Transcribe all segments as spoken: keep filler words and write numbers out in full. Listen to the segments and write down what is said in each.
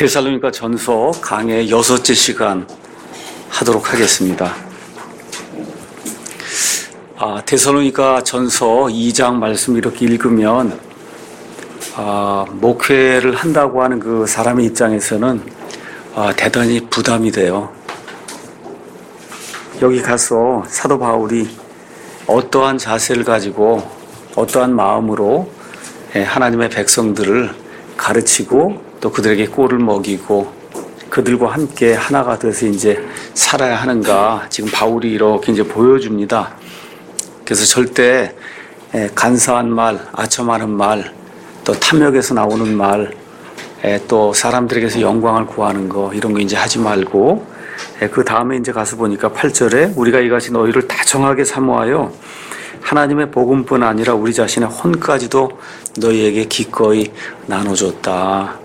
데살로니가 전서 강의 여섯째 시간 하도록 하겠습니다. 아, 데살로니가 전서 이 장 말씀 이렇게 읽으면 아, 목회를 한다고 하는 그 사람의 입장에서는 아, 대단히 부담이 돼요. 여기 가서 사도 바울이 어떠한 자세를 가지고 어떠한 마음으로 하나님의 백성들을 가르치고 또 그들에게 꼴을 먹이고 그들과 함께 하나가 돼서 이제 살아야 하는가 지금 바울이 이렇게 이제 보여줍니다. 그래서 절대 간사한 말, 아첨하는 말, 또 탐욕에서 나오는 말, 또 사람들에게서 영광을 구하는 거 이런 거 이제 하지 말고 그 다음에 이제 가서 보니까 팔 절에 우리가 이같이 너희를 다정하게 사모하여 하나님의 복음뿐 아니라 우리 자신의 혼까지도 너희에게 기꺼이 나눠줬다.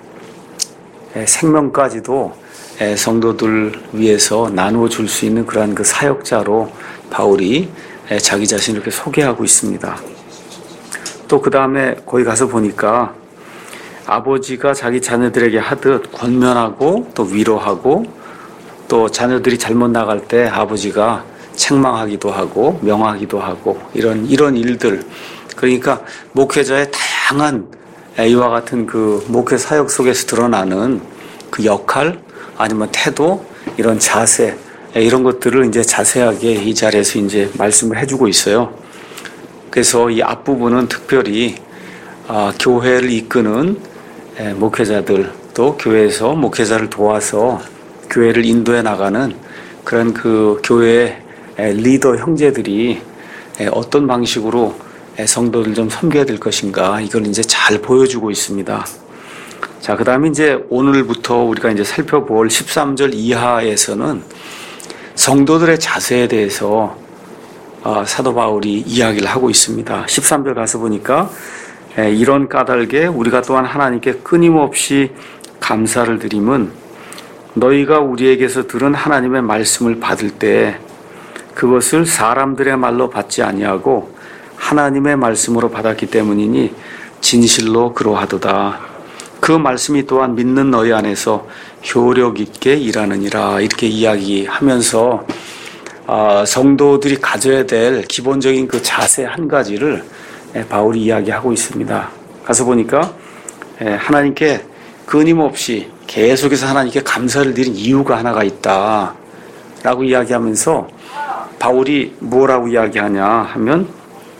생명까지도 성도들 위해서 나누어 줄 수 있는 그러한 그 사역자로 바울이 자기 자신을 이렇게 소개하고 있습니다. 또 그 다음에 거기 가서 보니까 아버지가 자기 자녀들에게 하듯 권면하고 또 위로하고 또 자녀들이 잘못 나갈 때 아버지가 책망하기도 하고 명하기도 하고 이런 이런 일들, 그러니까 목회자의 다양한 이와 같은 그 목회 사역 속에서 드러나는 그 역할 아니면 태도 이런 자세 이런 것들을 이제 자세하게 이 자리에서 이제 말씀을 해주고 있어요. 그래서 이 앞부분은 특별히 아, 교회를 이끄는 목회자들 또 교회에서 목회자를 도와서 교회를 인도해 나가는 그런 그 교회의 리더 형제들이 어떤 방식으로 성도들 좀 섬겨야 될 것인가 이걸 이제 잘 보여주고 있습니다. 자, 그 다음에 이제 오늘부터 우리가 이제 살펴볼 십삼 절 이하에서는 성도들의 자세에 대해서 사도 바울이 이야기를 하고 있습니다. 십삼 절 가서 보니까 이런 까닭에 우리가 또한 하나님께 끊임없이 감사를 드림은 너희가 우리에게서 들은 하나님의 말씀을 받을 때 그것을 사람들의 말로 받지 아니하고 하나님의 말씀으로 받았기 때문이니 진실로 그러하도다. 그 말씀이 또한 믿는 너희 안에서 효력 있게 일하느니라. 이렇게 이야기하면서 성도들이 가져야 될 기본적인 그 자세 한 가지를 바울이 이야기하고 있습니다. 가서 보니까 하나님께 끊임없이 계속해서 하나님께 감사를 드린 이유가 하나가 있다 라고 이야기하면서 바울이 뭐라고 이야기하냐 하면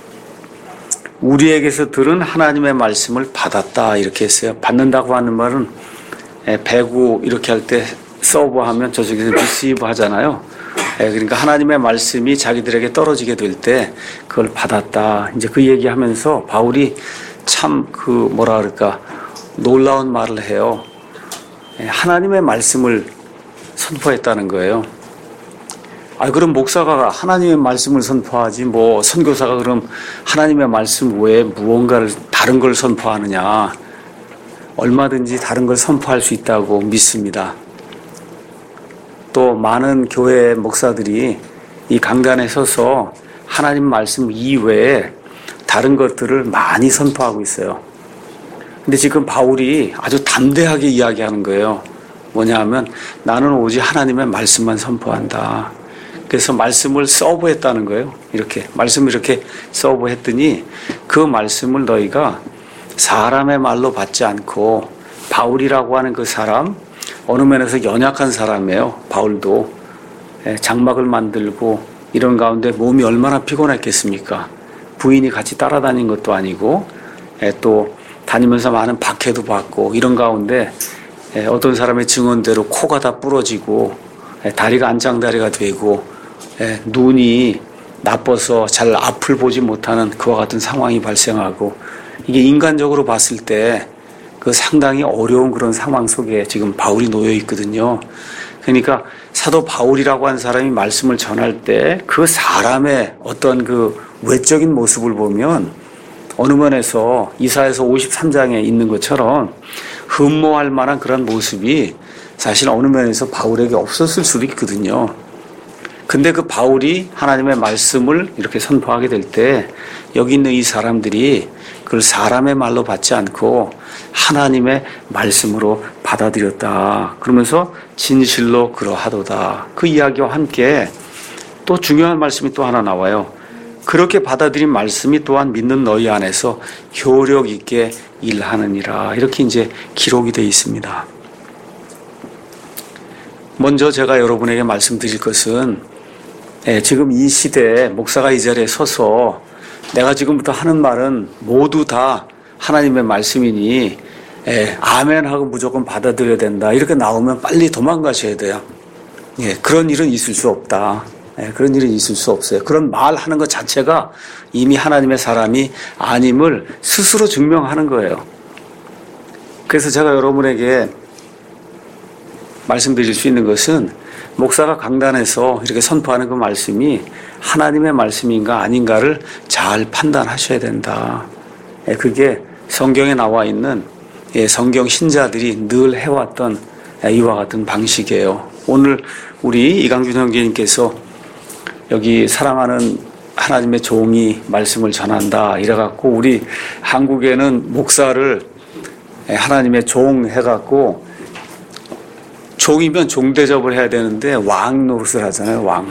우리에게서 들은 하나님의 말씀을 받았다 이렇게 했어요. 받는다고 하는 말은 배구 이렇게 할 때 서브 하면 저쪽에서 리시브 하잖아요. 그러니까 하나님의 말씀이 자기들에게 떨어지게 될 때 그걸 받았다. 이제 그 얘기하면서 바울이 참 그 뭐라 그럴까 놀라운 말을 해요. 하나님의 말씀을 선포했다는 거예요. 아, 그럼 목사가 하나님의 말씀을 선포하지, 뭐, 선교사가 그럼 하나님의 말씀 외에 무언가를, 다른 걸 선포하느냐. 얼마든지 다른 걸 선포할 수 있다고 믿습니다. 또 많은 교회 목사들이 이 강단에 서서 하나님 말씀 이외에 다른 것들을 많이 선포하고 있어요. 근데 지금 바울이 아주 담대하게 이야기하는 거예요. 뭐냐 하면 나는 오직 하나님의 말씀만 선포한다. 그래서 말씀을 서브했다는 거예요. 이렇게 말씀을 이렇게 서브했더니 그 말씀을 너희가 사람의 말로 받지 않고 바울이라고 하는 그 사람 어느 면에서 연약한 사람이에요. 바울도 장막을 만들고 이런 가운데 몸이 얼마나 피곤했겠습니까? 부인이 같이 따라다닌 것도 아니고 또 다니면서 많은 박해도 받고 이런 가운데 어떤 사람의 증언대로 코가 다 부러지고 다리가 안장다리가 되고 눈이 나빠서 잘 앞을 보지 못하는 그와 같은 상황이 발생하고 이게 인간적으로 봤을 때 그 상당히 어려운 그런 상황 속에 지금 바울이 놓여 있거든요. 그러니까 사도 바울이라고 하는 사람이 말씀을 전할 때 그 사람의 어떤 그 외적인 모습을 보면 어느 면에서 이사야서 오십삼 장에 있는 것처럼 흠모할 만한 그런 모습이 사실 어느 면에서 바울에게 없었을 수도 있거든요. 근데 그 바울이 하나님의 말씀을 이렇게 선포하게 될 때 여기 있는 이 사람들이 그걸 사람의 말로 받지 않고 하나님의 말씀으로 받아들였다. 그러면서 진실로 그러하도다. 그 이야기와 함께 또 중요한 말씀이 또 하나 나와요. 그렇게 받아들인 말씀이 또한 믿는 너희 안에서 효력 있게 일하느니라. 이렇게 이제 기록이 되어 있습니다. 먼저 제가 여러분에게 말씀드릴 것은 예, 지금 이 시대에 목사가 이 자리에 서서 내가 지금부터 하는 말은 모두 다 하나님의 말씀이니 예, 아멘하고 무조건 받아들여야 된다. 이렇게 나오면 빨리 도망가셔야 돼요. 예, 그런 일은 있을 수 없다. 예, 그런 일은 있을 수 없어요. 그런 말하는 것 자체가 이미 하나님의 사람이 아님을 스스로 증명하는 거예요. 그래서 제가 여러분에게 말씀드릴 수 있는 것은 목사가 강단에서 이렇게 선포하는 그 말씀이 하나님의 말씀인가 아닌가를 잘 판단하셔야 된다. 예, 그게 성경에 나와 있는 예, 성경 신자들이 늘 해왔던 이와 같은 방식이에요. 오늘 우리 이강준 형제님께서 여기 사랑하는 하나님의 종이 말씀을 전한다 이래갖고 우리 한국에는 목사를 하나님의 종 해갖고 종이면 종 대접을 해야 되는데 왕 노릇을 하잖아요. 왕.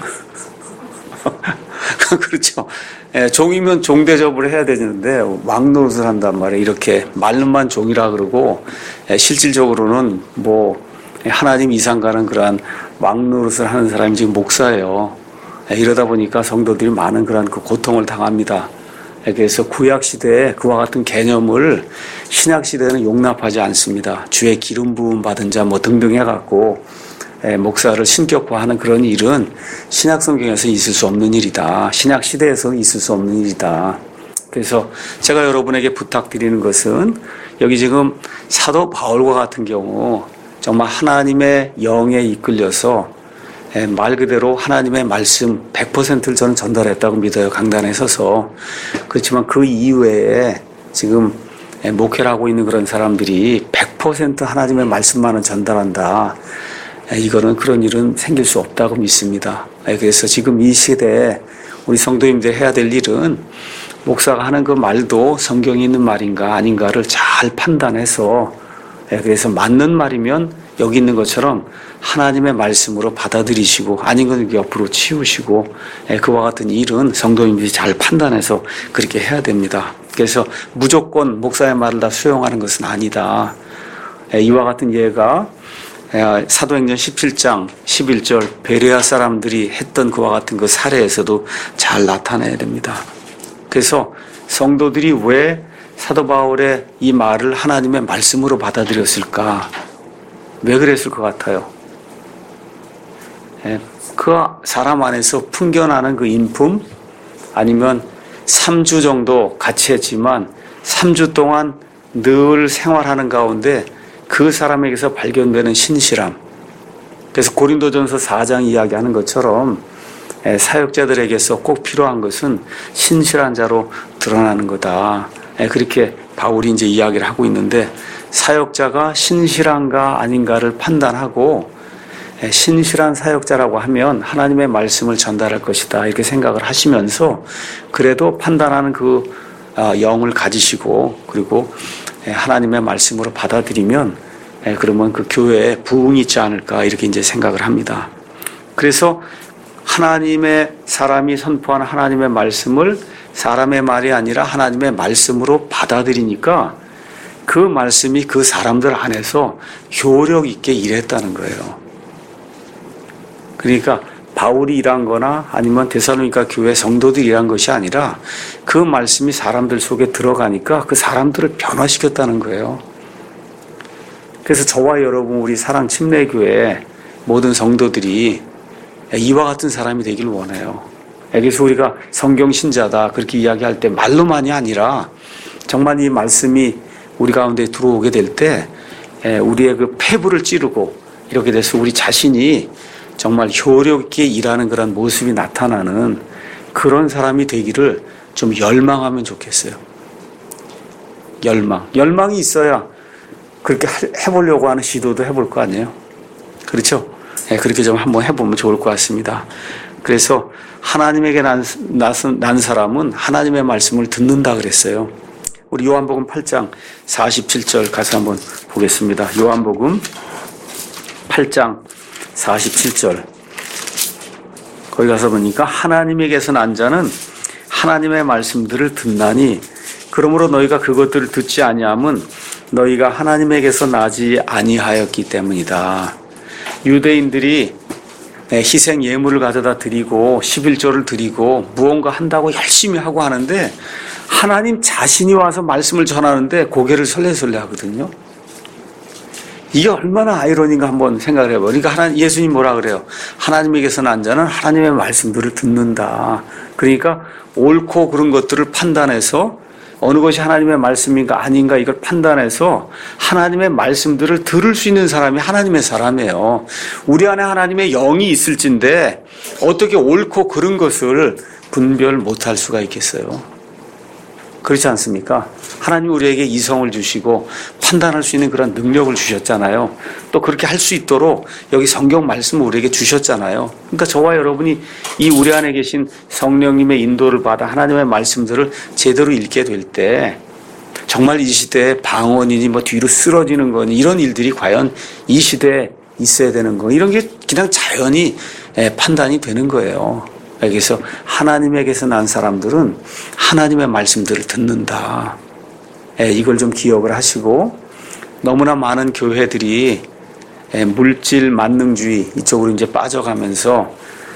그렇죠. 예, 종이면 종 대접을 해야 되는데 왕 노릇을 한단 말이에요. 이렇게 말로만 종이라 그러고 예, 실질적으로는 뭐 하나님 이상 가는 그러한 왕 노릇을 하는 사람이 지금 목사예요. 예, 이러다 보니까 성도들이 많은 그런 그 고통을 당합니다. 예, 그래서 구약 시대에 그와 같은 개념을 신약 시대는 용납하지 않습니다. 주의 기름 부음 받은 자 뭐 등등 해갖고 예, 목사를 신격화하는 그런 일은 신약 성경에서 있을 수 없는 일이다. 신약 시대에서 있을 수 없는 일이다. 그래서 제가 여러분에게 부탁드리는 것은 여기 지금 사도 바울과 같은 경우 정말 하나님의 영에 이끌려서 예, 말 그대로 하나님의 말씀 백 퍼센트를 저는 전달했다고 믿어요. 강단에 서서. 그렇지만 그 이외에 지금 예, 목회를 하고 있는 그런 사람들이 백 퍼센트 하나님의 말씀만은 전달한다. 이거는 그런 일은 생길 수 없다고 믿습니다. 그래서 지금 이 시대에 우리 성도님들이 해야 될 일은 목사가 하는 그 말도 성경에 있는 말인가 아닌가를 잘 판단해서 그래서 맞는 말이면 여기 있는 것처럼 하나님의 말씀으로 받아들이시고 아닌 건 옆으로 치우시고 그와 같은 일은 성도님들이 잘 판단해서 그렇게 해야 됩니다. 그래서 무조건 목사의 말을 다 수용하는 것은 아니다. 이와 같은 예가 사도행전 십칠 장 십일 절 베레아 사람들이 했던 그와 같은 그 사례에서도 잘 나타내야 됩니다. 그래서 성도들이 왜 사도 바울의 이 말을 하나님의 말씀으로 받아들였을까? 왜 그랬을 것 같아요? 그 사람 안에서 풍겨나는 그 인품 아니면 삼 주 정도 같이 했지만 삼 주 동안 늘 생활하는 가운데 그 사람에게서 발견되는 신실함. 그래서 고린도전서 사 장 이야기하는 것처럼 사역자들에게서 꼭 필요한 것은 신실한 자로 드러나는 거다. 그렇게 바울이 이제 이야기를 하고 있는데 사역자가 신실한가 아닌가를 판단하고 신실한 사역자라고 하면 하나님의 말씀을 전달할 것이다. 이렇게 생각을 하시면서 그래도 판단하는 그 영을 가지시고 그리고 하나님의 말씀으로 받아들이면 그러면 그 교회에 부흥이 있지 않을까 이렇게 이제 생각을 합니다. 그래서 하나님의 사람이 선포하는 하나님의 말씀을 사람의 말이 아니라 하나님의 말씀으로 받아들이니까 그 말씀이 그 사람들 안에서 효력 있게 일했다는 거예요. 그러니까 바울이 일한 거나 아니면 데살로니가 교회 성도들이 일한 것이 아니라 그 말씀이 사람들 속에 들어가니까 그 사람들을 변화시켰다는 거예요. 그래서 저와 여러분 우리 사랑 침례교회 모든 성도들이 이와 같은 사람이 되길 원해요. 그래서 우리가 성경 신자다 그렇게 이야기할 때 말로만이 아니라 정말 이 말씀이 우리 가운데 들어오게 될 때 우리의 그 폐부를 찌르고 이렇게 돼서 우리 자신이 정말 효력 있게 일하는 그런 모습이 나타나는 그런 사람이 되기를 좀 열망하면 좋겠어요. 열망. 열망이 있어야 그렇게 해보려고 하는 시도도 해볼 거 아니에요. 그렇죠? 네, 그렇게 좀 한번 해보면 좋을 것 같습니다. 그래서 하나님에게 난, 난 사람은 하나님의 말씀을 듣는다 그랬어요. 우리 요한복음 팔 장 사십칠 절 가서 한번 보겠습니다. 요한복음 팔 장 사십칠 절. 거기 가서 보니까 하나님에게서 난 자는 하나님의 말씀들을 듣나니 그러므로 너희가 그것들을 듣지 아니함은 너희가 하나님에게서 나지 아니하였기 때문이다. 유대인들이 희생 예물을 가져다 드리고 십일조를 드리고 무언가 한다고 열심히 하고 하는데 하나님 자신이 와서 말씀을 전하는데 고개를 설레설레 하거든요. 이게 얼마나 아이러니인가 한번 생각을 해봐요. 그러니까 하나님, 예수님 뭐라 그래요? 하나님에게서 난 자는 하나님의 말씀들을 듣는다. 그러니까 옳고 그른 것들을 판단해서 어느 것이 하나님의 말씀인가 아닌가 이걸 판단해서 하나님의 말씀들을 들을 수 있는 사람이 하나님의 사람이에요. 우리 안에 하나님의 영이 있을진데 어떻게 옳고 그른 것을 분별 못할 수가 있겠어요? 그렇지 않습니까? 하나님 우리에게 이성을 주시고 판단할 수 있는 그런 능력을 주셨잖아요. 또 그렇게 할 수 있도록 여기 성경 말씀을 우리에게 주셨잖아요. 그러니까 저와 여러분이 이 우리 안에 계신 성령님의 인도를 받아 하나님의 말씀들을 제대로 읽게 될 때 정말 이 시대에 방언이니 뭐 뒤로 쓰러지는 거니 이런 일들이 과연 이 시대에 있어야 되는 거 이런 게 그냥 자연히 판단이 되는 거예요. 여기서 하나님에게서 난 사람들은 하나님의 말씀들을 듣는다. 이걸 좀 기억을 하시고 너무나 많은 교회들이 물질 만능주의 이쪽으로 이제 빠져가면서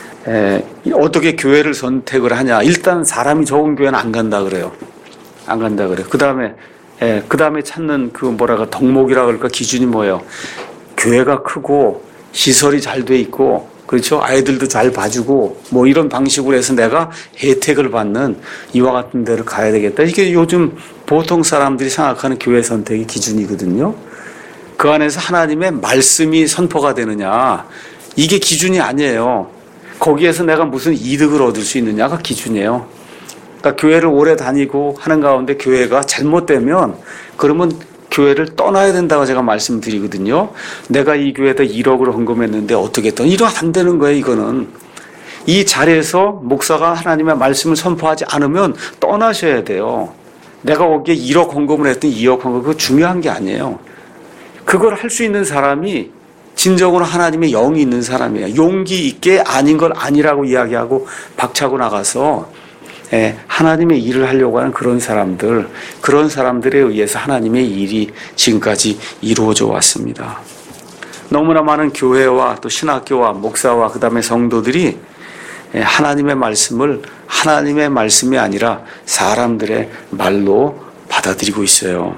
어떻게 교회를 선택을 하냐. 일단 사람이 적은 교회는 안 간다 그래요. 안 간다 그래요. 그 다음에 그 다음에 찾는 그 뭐랄까 덕목이라 그럴까 기준이 뭐예요? 교회가 크고 시설이 잘 돼 있고 그렇죠? 아이들도 잘 봐주고 뭐 이런 방식으로 해서 내가 혜택을 받는 이와 같은 데를 가야 되겠다. 이게 요즘 보통 사람들이 생각하는 교회 선택의 기준이거든요. 그 안에서 하나님의 말씀이 선포가 되느냐 이게 기준이 아니에요. 거기에서 내가 무슨 이득을 얻을 수 있느냐가 기준이에요. 그러니까 교회를 오래 다니고 하는 가운데 교회가 잘못되면 그러면 교회를 떠나야 된다고 제가 말씀드리거든요. 내가 이 교회에다 일억을 헌금했는데 어떻게 또 이러면 안 되는 거예요. 이거는 이 자리에서 목사가 하나님의 말씀을 선포하지 않으면 떠나셔야 돼요. 내가 거기에 일억 헌금을 했더니 이억 헌금 그거 중요한 게 아니에요. 그걸 할 수 있는 사람이 진정으로 하나님의 영이 있는 사람이에요. 용기 있게 아닌 걸 아니라고 이야기하고 박차고 나가서 하나님의 일을 하려고 하는 그런 사람들, 그런 사람들에 의해서 하나님의 일이 지금까지 이루어져 왔습니다. 너무나 많은 교회와 또 신학교와 목사와 그 다음에 성도들이 하나님의 말씀을 하나님의 말씀이 아니라 사람들의 말로 받아들이고 있어요.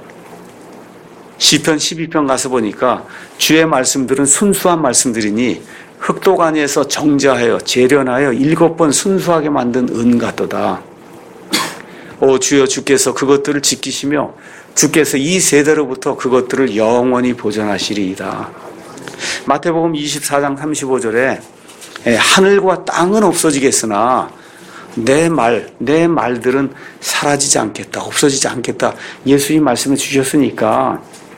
시편 십이 편 가서 보니까 주의 말씀들은 순수한 말씀들이니 흑도가니에서 정자하여 재련하여 일곱 번 순수하게 만든 은 같도다. 오 주여 주께서 그것들을 지키시며 주께서 이 세대로부터 그것들을 영원히 보존하시리이다. 마태복음 이십사 장 삼십오 절에 하늘과 땅은 없어지겠으나 내 말, 내 말들은 사라지지 않겠다. 없어지지 않겠다. 예수님 말씀을 주셨으니까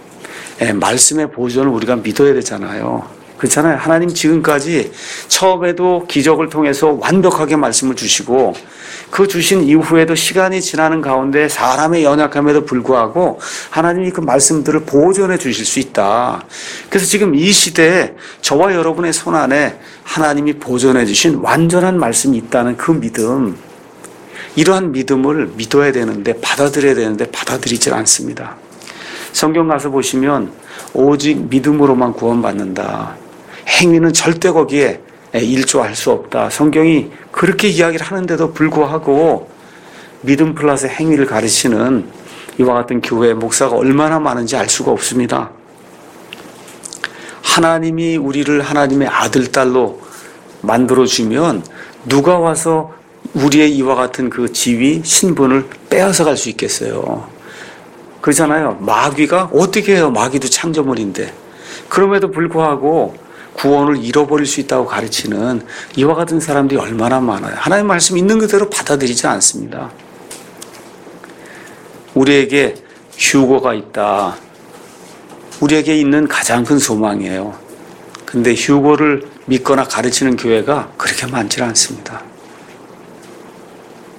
말씀의 보존을 우리가 믿어야 되잖아요. 그렇잖아요. 하나님 지금까지 처음에도 기적을 통해서 완벽하게 말씀을 주시고 그 주신 이후에도 시간이 지나는 가운데 사람의 연약함에도 불구하고 하나님이 그 말씀들을 보존해 주실 수 있다. 그래서 지금 이 시대에 저와 여러분의 손 안에 하나님이 보존해 주신 완전한 말씀이 있다는 그 믿음, 이러한 믿음을 믿어야 되는데 받아들여야 되는데 받아들이질 않습니다. 성경 가서 보시면 오직 믿음으로만 구원받는다. 행위는 절대 거기에 일조할 수 없다. 성경이 그렇게 이야기를 하는데도 불구하고 믿음 플러스 행위를 가르치는 이와 같은 교회 목사가 얼마나 많은지 알 수가 없습니다. 하나님이 우리를 하나님의 아들, 딸로 만들어주면 누가 와서 우리의 이와 같은 그 지위, 신분을 빼앗아 갈 수 있겠어요. 그렇잖아요. 마귀가 어떻게 해요? 마귀도 창조물인데. 그럼에도 불구하고 구원을 잃어버릴 수 있다고 가르치는 이와 같은 사람들이 얼마나 많아요. 하나님의 말씀 있는 그대로 받아들이지 않습니다. 우리에게 휴거가 있다. 우리에게 있는 가장 큰 소망이에요. 근데 휴거를 믿거나 가르치는 교회가 그렇게 많지 않습니다.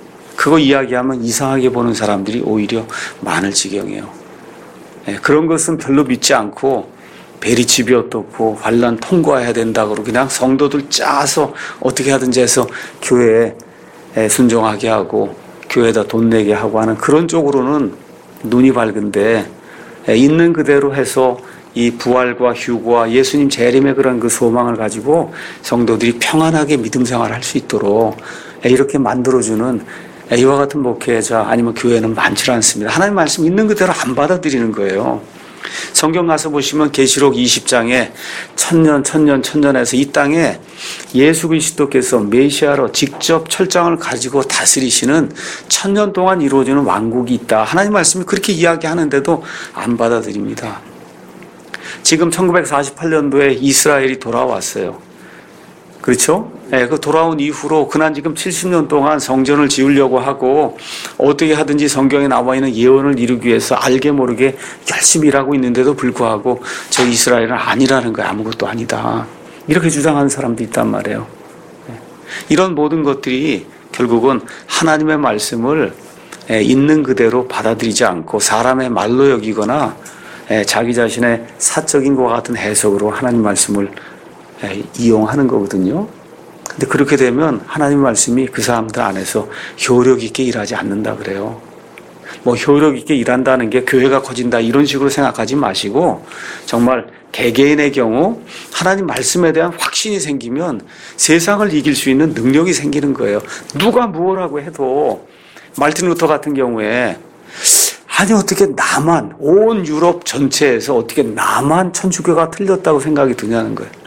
그거 이야기하면 이상하게 보는 사람들이 오히려 많을 지경이에요. 예, 그런 것은 별로 믿지 않고 베리 집이 어떻고 환난 통과해야 된다고 그냥 성도들 짜서 어떻게 하든지 해서 교회에 순종하게 하고 교회에다 돈 내게 하고 하는 그런 쪽으로는 눈이 밝은데, 있는 그대로 해서 이 부활과 휴거와 예수님 재림의 그런 그 소망을 가지고 성도들이 평안하게 믿음 생활을 할 수 있도록 이렇게 만들어주는 이와 같은 목회자 아니면 교회는 많지 않습니다. 하나님 말씀 있는 그대로 안 받아들이는 거예요. 성경 가서 보시면 계시록 이십 장에 천년 천년 천년에서 이 땅에 예수 그리스도께서 메시아로 직접 철장을 가지고 다스리시는 천년 동안 이루어지는 왕국이 있다. 하나님 말씀이 그렇게 이야기하는데도 안 받아들입니다. 지금 천구백사십팔 년도에 이스라엘이 돌아왔어요. 그렇죠? 네, 그 돌아온 이후로 그난 지금 칠십 년 동안 성전을 지으려고 하고 어떻게 하든지 성경에 나와 있는 예언을 이루기 위해서 알게 모르게 열심히 일하고 있는데도 불구하고 저 이스라엘은 아니라는 거야. 아무것도 아니다. 이렇게 주장하는 사람도 있단 말이에요. 네. 이런 모든 것들이 결국은 하나님의 말씀을 있는 그대로 받아들이지 않고 사람의 말로 여기거나 자기 자신의 사적인 것과 같은 해석으로 하나님 말씀을 이용하는 거거든요. 근데 그렇게 되면 하나님 말씀이 그 사람들 안에서 효력 있게 일하지 않는다 그래요. 뭐 효력 있게 일한다는 게 교회가 커진다 이런 식으로 생각하지 마시고, 정말 개개인의 경우 하나님 말씀에 대한 확신이 생기면 세상을 이길 수 있는 능력이 생기는 거예요. 누가 무엇라고 해도 말틴 루터 같은 경우에 아니 어떻게 나만, 온 유럽 전체에서 어떻게 나만 천주교가 틀렸다고 생각이 드냐는 거예요.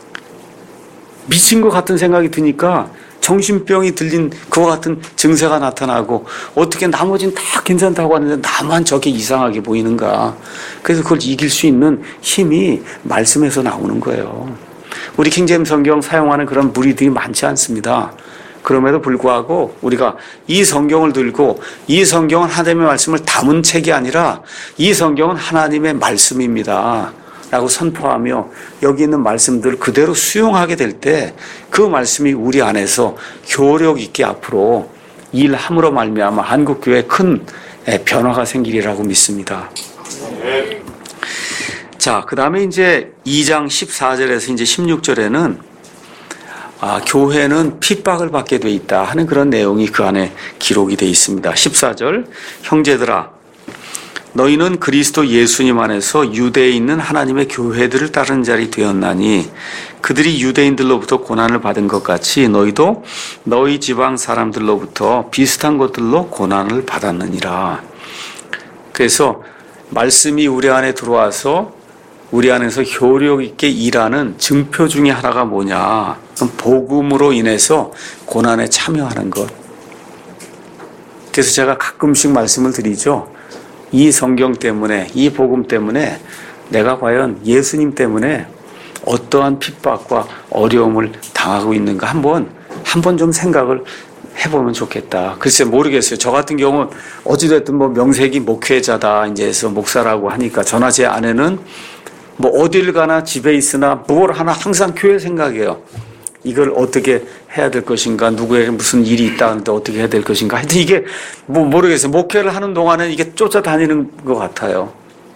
미친 것 같은 생각이 드니까 정신병이 들린 그와 같은 증세가 나타나고 어떻게 나머지는 다 괜찮다고 하는데 나만 저게 이상하게 보이는가. 그래서 그걸 이길 수 있는 힘이 말씀에서 나오는 거예요. 우리 킹제임스 성경 사용하는 그런 무리들이 많지 않습니다. 그럼에도 불구하고 우리가 이 성경을 들고 이 성경은 하나님의 말씀을 담은 책이 아니라 이 성경은 하나님의 말씀입니다 라고 선포하며 여기 있는 말씀들을 그대로 수용하게 될 때 그 말씀이 우리 안에서 효력 있게 앞으로 일함으로 말미암아 한국교회에 큰 변화가 생기리라고 믿습니다. 네. 자, 그 다음에 이제 이 장 십사 절에서 이제 십육 절에는 아, 교회는 핍박을 받게 돼 있다 하는 그런 내용이 그 안에 기록이 돼 있습니다. 십사 절, 형제들아 너희는 그리스도 예수님 안에서 유대에 있는 하나님의 교회들을 따르는 자리 되었나니 그들이 유대인들로부터 고난을 받은 것 같이 너희도 너희 지방 사람들로부터 비슷한 것들로 고난을 받았느니라. 그래서 말씀이 우리 안에 들어와서 우리 안에서 효력 있게 일하는 증표 중에 하나가 뭐냐? 그럼 복음으로 인해서 고난에 참여하는 것. 그래서 제가 가끔씩 말씀을 드리죠. 이 성경 때문에, 이 복음 때문에 내가 과연 예수님 때문에 어떠한 핍박과 어려움을 당하고 있는가 한번 한번 좀 생각을 해보면 좋겠다. 글쎄 모르겠어요. 저 같은 경우는 어찌됐든 뭐 명색이 목회자다 이제 해서 목사라고 하니까 저나 제 아내는 뭐 어딜 가나 집에 있으나 뭘 하나 항상 교회 생각해요. 이걸 어떻게 해야 될 것인가, 누구에게 무슨 일이 있다 하는데 어떻게 해야 될 것인가. 하여튼 이게 뭐 모르겠어요. 목회를 하는 동안은 이게 쫓아다니는 것 같아요.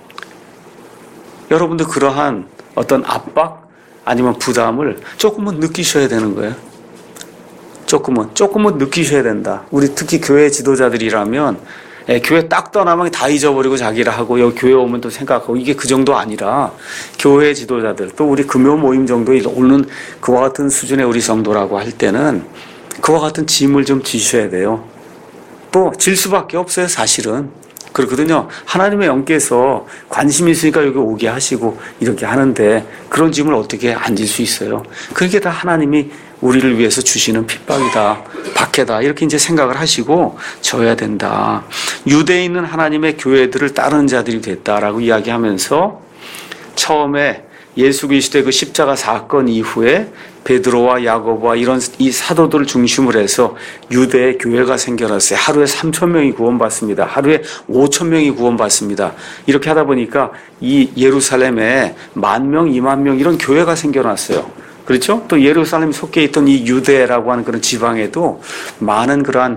여러분도 그러한 어떤 압박 아니면 부담을 조금은 느끼셔야 되는 거예요. 조금은, 조금은 느끼셔야 된다. 우리 특히 교회 지도자들이라면 예, 교회 딱 떠나면 다 잊어버리고 자기를 하고 여기 교회 오면 또 생각하고 이게 그 정도 아니라 교회 지도자들 또 우리 금요 모임 정도에 오는 그와 같은 수준의 우리 성도라고 할 때는 그와 같은 짐을 좀 지셔야 돼요. 또 질 수밖에 없어요. 사실은 그렇거든요. 하나님의 영께서 관심이 있으니까 여기 오게 하시고 이렇게 하는데 그런 짐을 어떻게 안 질 수 있어요. 그게 다 하나님이 우리를 위해서 주시는 핍박이다, 박해다 이렇게 이제 생각을 하시고 져야 된다. 유대에 있는 하나님의 교회들을 따르는 자들이 됐다라고 이야기하면서 처음에 예수 그리스도의 그 십자가 사건 이후에 베드로와 야고보와 이런 이 사도들을 중심으로 해서 유대의 교회가 생겨났어요. 하루에 삼천 명이 구원받습니다. 하루에 오천 명이 구원받습니다. 이렇게 하다 보니까 이 예루살렘에 만 명, 이만 명 이런 교회가 생겨났어요. 그렇죠? 또 예루살렘 속해 있던 이 유대라고 하는 그런 지방에도 많은 그러한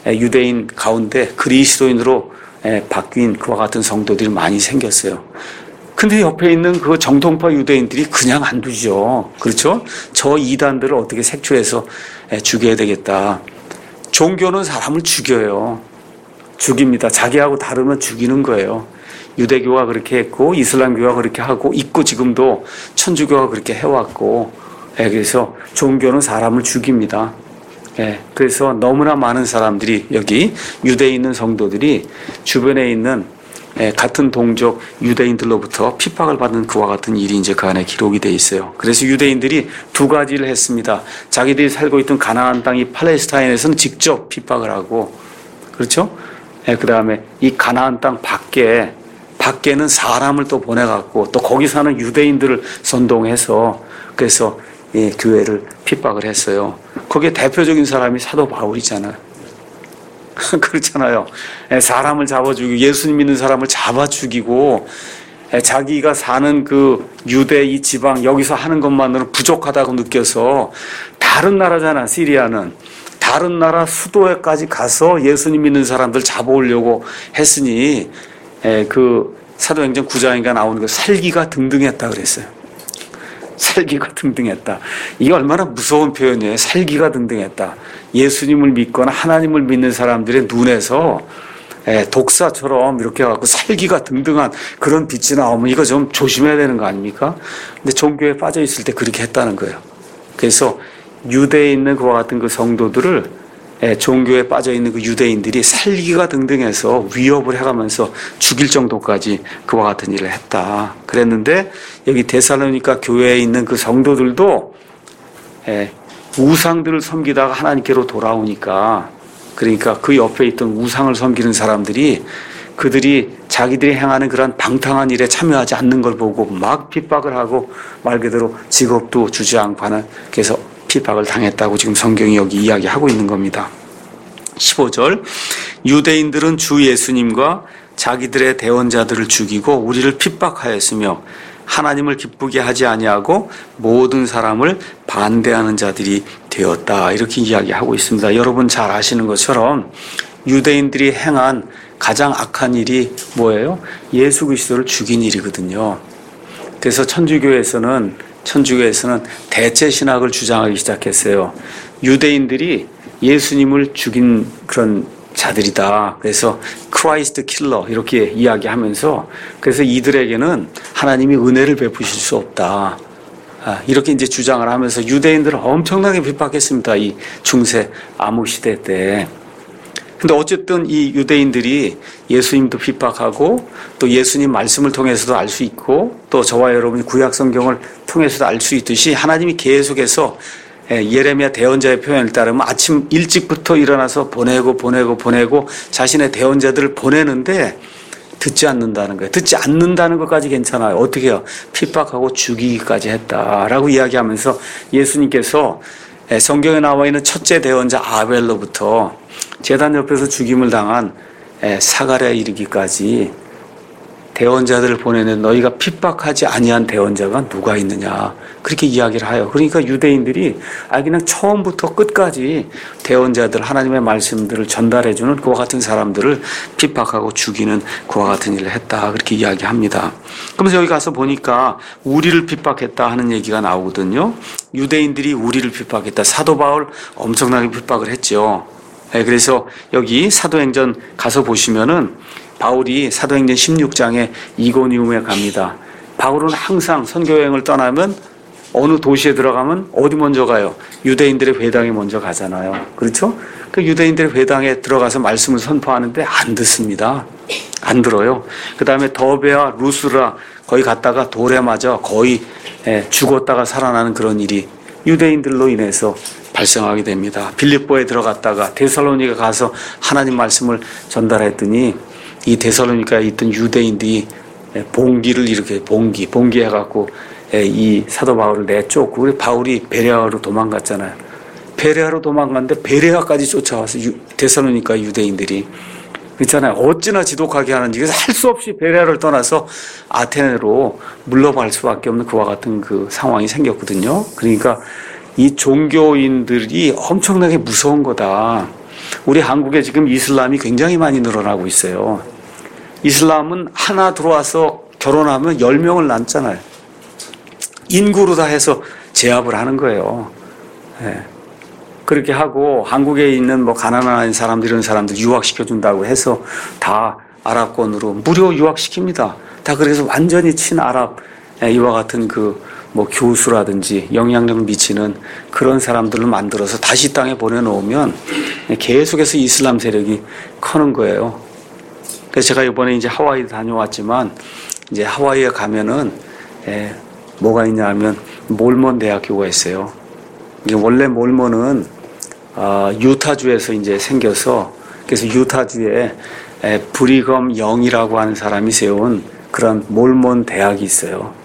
유대인 가운데 그리스도인으로 바뀐 그와 같은 성도들이 많이 생겼어요. 근데 옆에 있는 그 정통파 유대인들이 그냥 안 두죠. 그렇죠? 저 이단들을 어떻게 색출해서 죽여야 되겠다. 종교는 사람을 죽여요. 죽입니다. 자기하고 다르면 죽이는 거예요. 유대교가 그렇게 했고 이슬람교가 그렇게 하고 있고 지금도 천주교가 그렇게 해왔고 그래서 종교는 사람을 죽입니다. 그래서 너무나 많은 사람들이 여기 유대에 있는 성도들이 주변에 있는 같은 동족 유대인들로부터 핍박을 받는 그와 같은 일이 이제 그 안에 기록이 되어 있어요. 그래서 유대인들이 두 가지를 했습니다. 자기들이 살고 있던 가나안 땅이 팔레스타인에서는 직접 핍박을 하고, 그렇죠? 그 다음에 이 가나안 땅 밖에 밖에는 사람을 또 보내갖고 또 거기 사는 유대인들을 선동해서 그래서 이 교회를 핍박을 했어요. 거기에 대표적인 사람이 사도 바울이잖아요. 그렇잖아요. 사람을 잡아 죽이고 예수님 믿는 사람을 잡아 죽이고 자기가 사는 그 유대 이 지방 여기서 하는 것만으로 부족하다고 느껴서 다른 나라잖아. 시리아는 다른 나라 수도에까지 가서 예수님 믿는 사람들 잡아오려고 했으니 그 사도행전 구 장인가 나오는 거 살기가 등등했다 그랬어요. 살기가 등등했다. 이게 얼마나 무서운 표현이에요. 살기가 등등했다. 예수님을 믿거나 하나님을 믿는 사람들의 눈에서 독사처럼 이렇게 해갖고 살기가 등등한 그런 빛이 나오면 이거 좀 조심해야 되는 거 아닙니까? 근데 종교에 빠져 있을 때 그렇게 했다는 거예요. 그래서 유대에 있는 그와 같은 그 성도들을 종교에 빠져 있는 그 유대인들이 살기가 등등해서 위협을 해가면서 죽일 정도까지 그와 같은 일을 했다. 그랬는데 여기 데살로니가 교회에 있는 그 성도들도 우상들을 섬기다가 하나님께로 돌아오니까 그러니까 그 옆에 있던 우상을 섬기는 사람들이 그들이 자기들이 행하는 그런 방탕한 일에 참여하지 않는 걸 보고 막 핍박을 하고 말 그대로 직업도 주지 않고 하는 그래서 핍박을 당했다고 지금 성경이 여기 이야기하고 있는 겁니다. 십오 절 유대인들은 주 예수님과 자기들의 대언자들을 죽이고 우리를 핍박하였으며 하나님을 기쁘게 하지 아니하고 모든 사람을 반대하는 자들이 되었다. 이렇게 이야기하고 있습니다. 여러분 잘 아시는 것처럼 유대인들이 행한 가장 악한 일이 뭐예요? 예수 그리스도를 죽인 일이거든요. 그래서 천주교에서는 천주교에서는 대체 신학을 주장하기 시작했어요. 유대인들이 예수님을 죽인 그런 자들이다. 그래서 크라이스트 킬러 이렇게 이야기하면서 그래서 이들에게는 하나님이 은혜를 베푸실 수 없다. 이렇게 이제 주장을 하면서 유대인들을 엄청나게 핍박했습니다. 이 중세 암흑 시대 때. 근데 어쨌든 이 유대인들이 예수님도 핍박하고 또 예수님 말씀을 통해서도 알 수 있고 또 저와 여러분이 구약 성경을 통해서도 알 수 있듯이 하나님이 계속해서 예레미야 대언자의 표현을 따르면 아침 일찍부터 일어나서 보내고 보내고 보내고 자신의 대언자들을 보내는데 듣지 않는다는 거예요. 듣지 않는다는 것까지 괜찮아요. 어떻게 해요? 핍박하고 죽이기까지 했다라고 이야기하면서 예수님께서 성경에 나와 있는 첫째 대언자 아벨로부터 제단 옆에서 죽임을 당한 사가랴에 이르기까지 대언자들을 보내는 너희가 핍박하지 아니한 대언자가 누가 있느냐 그렇게 이야기를 해요. 그러니까 유대인들이 아 그냥 처음부터 끝까지 대언자들 하나님의 말씀들을 전달해주는 그와 같은 사람들을 핍박하고 죽이는 그와 같은 일을 했다 그렇게 이야기합니다. 그러면서 여기 가서 보니까 우리를 핍박했다 하는 얘기가 나오거든요. 유대인들이 우리를 핍박했다. 사도 바울 엄청나게 핍박을 했죠. 그래서 여기 사도행전 가서 보시면은 바울이 사도행전 십육 장에 이고니움에 갑니다. 바울은 항상 선교여행을 떠나면 어느 도시에 들어가면 어디 먼저 가요? 유대인들의 회당에 먼저 가잖아요. 그렇죠? 그 유대인들의 회당에 들어가서 말씀을 선포하는데 안 듣습니다. 안 들어요. 그 다음에 더베와 루스라 거기 갔다가 돌에 맞아 거의 죽었다가 살아나는 그런 일이 유대인들로 인해서 발생하게 됩니다. 빌립보에 들어갔다가 데살로니가 가서 하나님 말씀을 전달했더니 이 데살로니가에 있던 유대인들이 봉기를 이렇게 봉기, 봉기해갖고 이 사도 바울을 내쫓고 우리 바울이 베레아로 도망갔잖아요. 베레아로 도망갔는데 베레아까지 쫓아와서 유, 데살로니가 유대인들이 그렇잖아요. 어찌나 지독하게 하는지 그래서 할 수 없이 베레아를 떠나서 아테네로 물러갈 수밖에 없는 그와 같은 그 상황이 생겼거든요. 그러니까 이 종교인들이 엄청나게 무서운 거다. 우리 한국에 지금 이슬람이 굉장히 많이 늘어나고 있어요. 이슬람은 하나 들어와서 결혼하면 열 명을 낳잖아요. 인구로 다 해서 제압을 하는 거예요. 예. 그렇게 하고 한국에 있는 뭐 가난한 사람들 이런 사람들 유학시켜준다고 해서 다 아랍권으로 무료 유학시킵니다. 다 그래서 완전히 친아랍 이와 같은 그 뭐 교수라든지 영향력을 미치는 그런 사람들을 만들어서 다시 땅에 보내놓으면 계속해서 이슬람 세력이 커는 거예요. 그래서 제가 이번에 이제 하와이 다녀왔지만 이제 하와이에 가면은 에, 뭐가 있냐면 몰몬 대학교가 있어요. 이게 원래 몰몬은 어, 유타주에서 이제 생겨서 그래서 유타주에 에, 브리검 영이라고 하는 사람이 세운 그런 몰몬 대학이 있어요.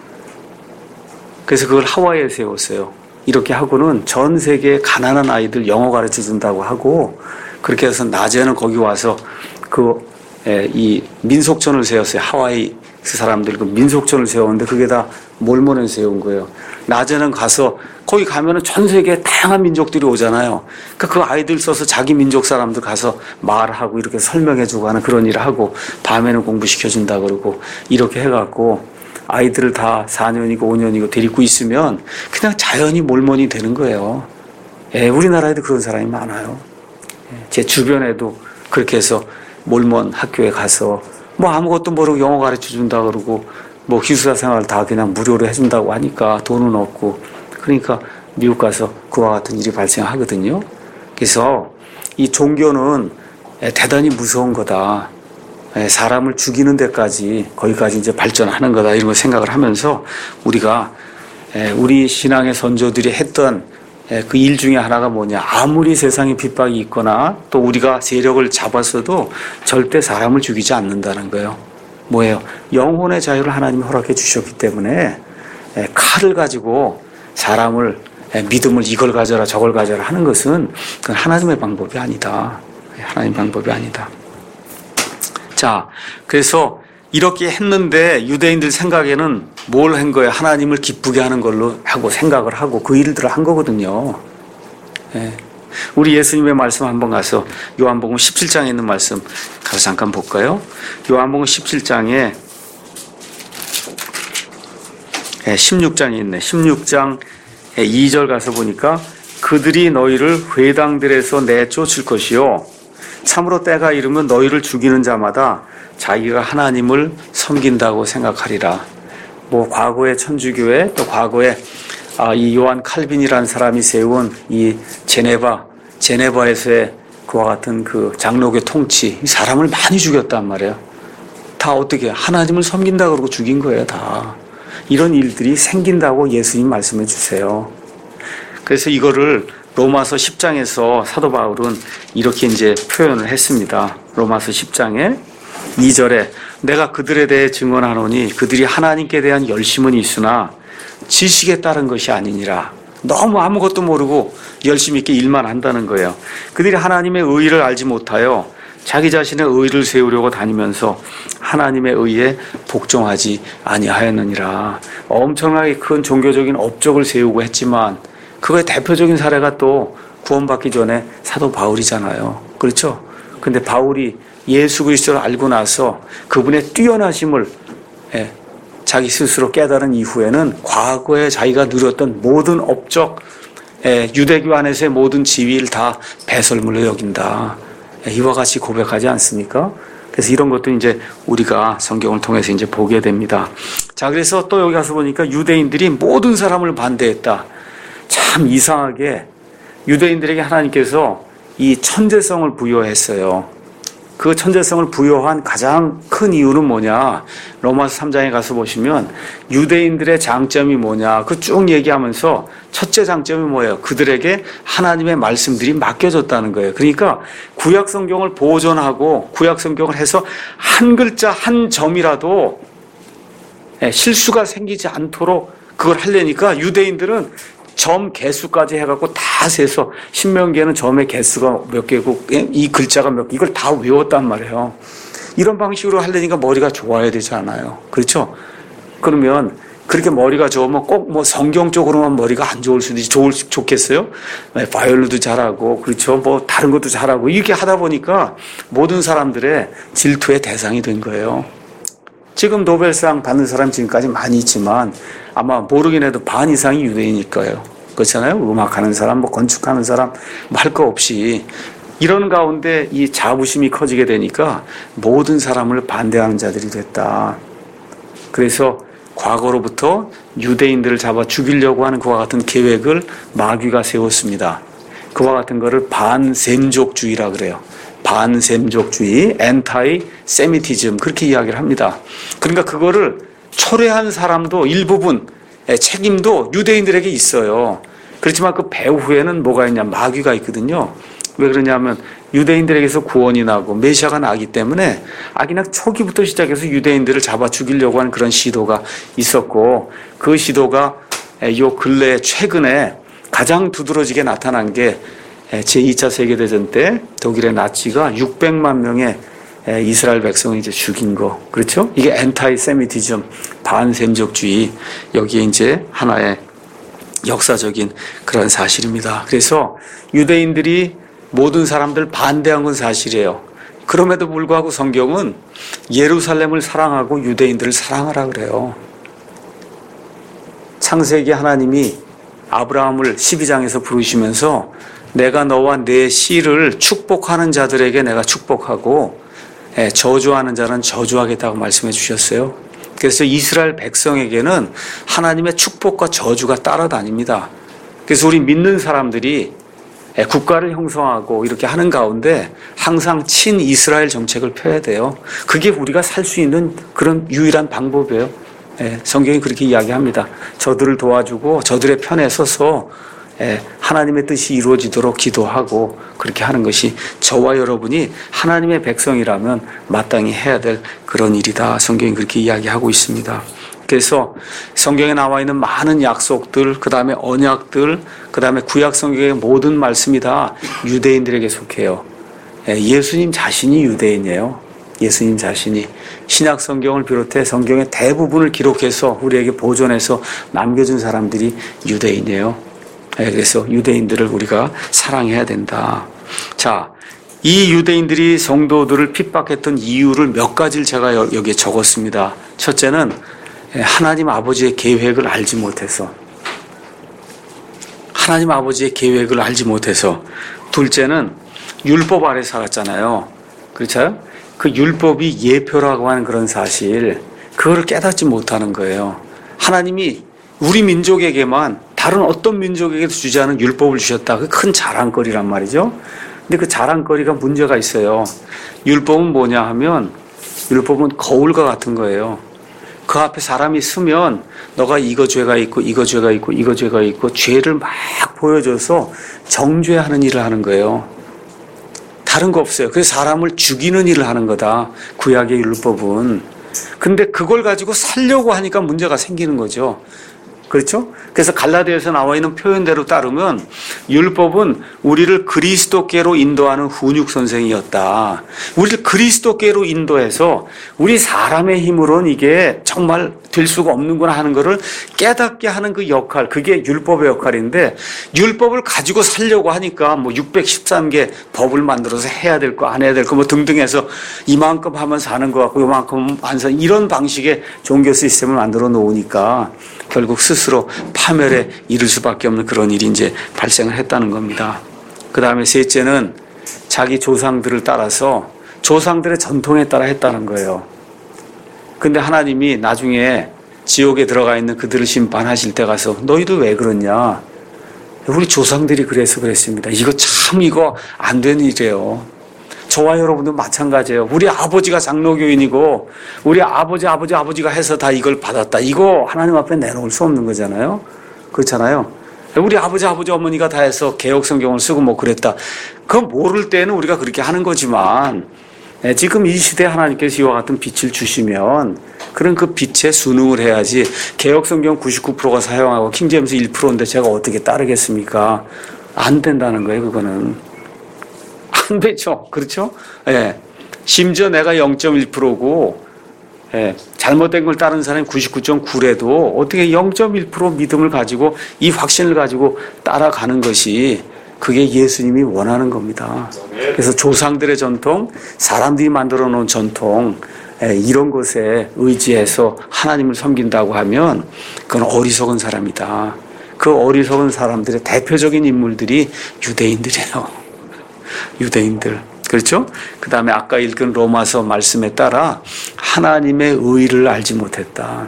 그래서 그걸 하와이에 세웠어요. 이렇게 하고는 전 세계 가난한 아이들 영어 가르쳐 준다고 하고 그렇게 해서 낮에는 거기 와서 그 이 민속촌을 세웠어요. 하와이 사람들 그 민속촌을 세웠는데 그게 다 몰몬에 세운 거예요. 낮에는 가서 거기 가면은 전 세계 다양한 민족들이 오잖아요. 그러니까 그 아이들 써서 자기 민족 사람들 가서 말하고 이렇게 설명해주고 하는 그런 일을 하고 밤에는 공부시켜준다 그러고 이렇게 해갖고 아이들을 다 사 년이고 오 년이고 데리고 있으면 그냥 자연히 몰몬이 되는 거예요. 예, 우리나라에도 그런 사람이 많아요. 제 주변에도 그렇게 해서 몰몬 학교에 가서 뭐 아무것도 모르고 영어 가르쳐 준다 그러고 뭐 기숙사 생활 다 그냥 무료로 해준다고 하니까 돈은 없고 그러니까 미국 가서 그와 같은 일이 발생하거든요. 그래서 이 종교는 대단히 무서운 거다. 사람을 죽이는 데까지 거기까지 이제 발전하는 거다 이런 걸 생각을 하면서 우리가 우리 신앙의 선조들이 했던 그 일 중에 하나가 뭐냐 아무리 세상에 핍박이 있거나 또 우리가 세력을 잡았어도 절대 사람을 죽이지 않는다는 거예요. 뭐예요? 영혼의 자유를 하나님이 허락해 주셨기 때문에 칼을 가지고 사람을 믿음을 이걸 가져라 저걸 가져라 하는 것은 그건 하나님의 방법이 아니다. 하나님 방법이 아니다. 자, 그래서 이렇게 했는데 유대인들 생각에는 뭘 한 거예요? 하나님을 기쁘게 하는 걸로 하고 생각을 하고 그 일들을 한 거거든요. 예. 우리 예수님의 말씀 한번 가서 요한복음 십칠 장에 있는 말씀 가서 잠깐 볼까요? 요한복음 십칠 장에 예, 십육 장에 있네. 십육 장 이 절 가서 보니까 그들이 너희를 회당들에서 내쫓을 것이요 참으로 때가 이르면 너희를 죽이는 자마다 자기가 하나님을 섬긴다고 생각하리라. 뭐 과거의 천주교회 또 과거에 아, 이 요한 칼빈이라는 사람이 세운 이 제네바 제네바에서의 그와 같은 그 장로교 통치 사람을 많이 죽였단 말이에요. 다 어떻게 하나님을 섬긴다 그러고 죽인 거예요. 다 이런 일들이 생긴다고 예수님 말씀해 주세요. 그래서 이거를 로마서 십 장에서 사도 바울은 이렇게 이제 표현을 했습니다. 로마서 십 장에 이 절에 내가 그들에 대해 증언하노니 그들이 하나님께 대한 열심은 있으나 지식에 따른 것이 아니니라. 너무 아무것도 모르고 열심 있게 일만 한다는 거예요. 그들이 하나님의 의의를 알지 못하여 자기 자신의 의의를 세우려고 다니면서 하나님의 의의에 복종하지 아니하였느니라. 엄청나게 큰 종교적인 업적을 세우고 했지만 그거의 대표적인 사례가 또 구원받기 전에 사도 바울이잖아요. 그렇죠? 근데 바울이 예수 그리스도를 알고 나서 그분의 뛰어나심을 예, 자기 스스로 깨달은 이후에는 과거에 자기가 누렸던 모든 업적, 예, 유대교 안에서의 모든 지위를 다 배설물로 여긴다. 예, 이와 같이 고백하지 않습니까? 그래서 이런 것도 이제 우리가 성경을 통해서 이제 보게 됩니다. 자, 그래서 또 여기 가서 보니까 유대인들이 모든 사람을 반대했다. 참 이상하게 유대인들에게 하나님께서 이 천재성을 부여했어요. 그 천재성을 부여한 가장 큰 이유는 뭐냐? 로마서 삼 장에 가서 보시면 유대인들의 장점이 뭐냐? 그 쭉 얘기하면서 첫째 장점이 뭐예요? 그들에게 하나님의 말씀들이 맡겨졌다는 거예요. 그러니까 구약 성경을 보존하고 구약 성경을 해서 한 글자 한 점이라도 실수가 생기지 않도록 그걸 하려니까 유대인들은 점 개수까지 해갖고 다 세서 신명기에는 점의 개수가 몇 개고 이 글자가 몇 개 이걸 다 외웠단 말이에요. 이런 방식으로 하려니까 머리가 좋아야 되지 않아요. 그렇죠? 그러면 그렇게 머리가 좋으면 꼭 뭐 성경 쪽으로만 머리가 안 좋을 수도 있지. 좋을, 좋겠어요? 바이올린도 잘하고, 그렇죠. 뭐 다른 것도 잘하고, 이렇게 하다 보니까 모든 사람들의 질투의 대상이 된 거예요. 지금 노벨상 받는 사람 지금까지 많이 있지만 아마 모르긴 해도 반 이상이 유대인일 거예요. 그렇잖아요. 음악하는 사람, 뭐 건축하는 사람, 뭐 할 거 없이. 이런 가운데 이 자부심이 커지게 되니까 모든 사람을 반대하는 자들이 됐다. 그래서 과거로부터 유대인들을 잡아 죽이려고 하는 그와 같은 계획을 마귀가 세웠습니다. 그와 같은 거를 반셈족주의라 그래요. 반셈족주의, 엔타이 세미티즘, 그렇게 이야기를 합니다. 그러니까 그거를 초래한 사람도 일부분 책임도 유대인들에게 있어요. 그렇지만 그 배후에는 뭐가 있냐, 마귀가 있거든요. 왜 그러냐면 유대인들에게서 구원이 나고 메시아가 나기 때문에 악인학 초기부터 시작해서 유대인들을 잡아 죽이려고 하는 그런 시도가 있었고, 그 시도가 요 근래 최근에 가장 두드러지게 나타난 게 제이 차 세계대전 때 독일의 나치가 육백만 명의 이스라엘 백성을 이제 죽인 거. 그렇죠? 이게 엔타이 세미티즘, 반셈족주의. 여기에 이제 하나의 역사적인 그런 사실입니다. 그래서 유대인들이 모든 사람들 반대한 건 사실이에요. 그럼에도 불구하고 성경은 예루살렘을 사랑하고 유대인들을 사랑하라 그래요. 창세기 하나님이 아브라함을 십이 장에서 부르시면서 내가 너와 내 씨를 축복하는 자들에게 내가 축복하고 저주하는 자는 저주하겠다고 말씀해 주셨어요. 그래서 이스라엘 백성에게는 하나님의 축복과 저주가 따라다닙니다. 그래서 우리 믿는 사람들이 국가를 형성하고 이렇게 하는 가운데 항상 친이스라엘 정책을 펴야 돼요. 그게 우리가 살 수 있는 그런 유일한 방법이에요. 성경이 그렇게 이야기합니다. 저들을 도와주고 저들의 편에 서서 하나님의 뜻이 이루어지도록 기도하고 그렇게 하는 것이 저와 여러분이 하나님의 백성이라면 마땅히 해야 될 그런 일이다. 성경이 그렇게 이야기하고 있습니다. 그래서 성경에 나와 있는 많은 약속들, 그 다음에 언약들, 그 다음에 구약 성경의 모든 말씀이 다 유대인들에게 속해요. 예수님 자신이 유대인이에요. 예수님 자신이. 신약 성경을 비롯해 성경의 대부분을 기록해서 우리에게 보존해서 남겨준 사람들이 유대인이에요. 그래서 유대인들을 우리가 사랑해야 된다. 자, 이 유대인들이 성도들을 핍박했던 이유를 몇 가지를 제가 여기에 적었습니다. 첫째는 하나님 아버지의 계획을 알지 못해서. 하나님 아버지의 계획을 알지 못해서. 둘째는 율법 아래 살았잖아요. 그렇죠? 그 율법이 예표라고 하는 그런 사실, 그거를 깨닫지 못하는 거예요. 하나님이 우리 민족에게만 다른 어떤 민족에게도 주지 않은 율법을 주셨다. 그 큰 자랑거리란 말이죠. 근데 그 자랑거리가 문제가 있어요. 율법은 뭐냐 하면 율법은 거울과 같은 거예요. 그 앞에 사람이 서면 너가 이거 죄가 있고 이거 죄가 있고 이거 죄가 있고 죄를 막 보여줘서 정죄하는 일을 하는 거예요. 다른 거 없어요. 그래서 사람을 죽이는 일을 하는 거다. 구약의 율법은. 근데 그걸 가지고 살려고 하니까 문제가 생기는 거죠. 그렇죠? 그래서 갈라디아에서 나와 있는 표현대로 따르면 율법은 우리를 그리스도께로 인도하는 훈육 선생이었다. 우리를 그리스도께로 인도해서 우리 사람의 힘으로는 이게 정말 될 수가 없는구나 하는 것을 깨닫게 하는 그 역할, 그게 율법의 역할인데, 율법을 가지고 살려고 하니까 뭐 육백십삼 개 법을 만들어서 해야 될 거 안 해야 될 거 뭐 등등 해서 이만큼 하면 사는 것 같고 이만큼 안 사는, 이런 방식의 종교 시스템을 만들어 놓으니까 결국 스스로 파멸에 이를 수밖에 없는 그런 일이 이제 발생을 했다는 겁니다. 그 다음에 셋째는 자기 조상들을 따라서 조상들의 전통에 따라 했다는 거예요. 근데 하나님이 나중에 지옥에 들어가 있는 그들을 심판하실 때 가서 너희도 왜 그러냐? 우리 조상들이 그래서 그랬습니다. 이거 참 이거 안 되는 일이에요. 저와 여러분도 마찬가지예요. 우리 아버지가 장로교인이고 우리 아버지 아버지 아버지가 해서 다 이걸 받았다. 이거 하나님 앞에 내놓을 수 없는 거잖아요. 그렇잖아요. 우리 아버지 아버지 어머니가 다 해서 개혁 성경을 쓰고 뭐 그랬다. 그거 모를 때는 우리가 그렇게 하는 거지만 지금 이 시대에 하나님께서 이와 같은 빛을 주시면 그런 그 빛에 순응을 해야지. 개혁 성경 구십구 퍼센트가 사용하고 킹제임스 일 퍼센트인데 제가 어떻게 따르겠습니까? 안 된다는 거예요. 그거는. 안 되죠. 그렇죠? 예. 심지어 내가 영 점 일 퍼센트고 예, 잘못된 걸 따르는 사람이 구십구 점 구래도 어떻게 영 점 일 퍼센트 믿음을 가지고 이 확신을 가지고 따라가는 것이 그게 예수님이 원하는 겁니다. 그래서 조상들의 전통, 사람들이 만들어 놓은 전통, 예, 이런 것에 의지해서 하나님을 섬긴다고 하면 그건 어리석은 사람이다. 그 어리석은 사람들의 대표적인 인물들이 유대인들이에요. 유대인들. 그렇죠? 그 다음에 아까 읽은 로마서 말씀에 따라 하나님의 의를 알지 못했다.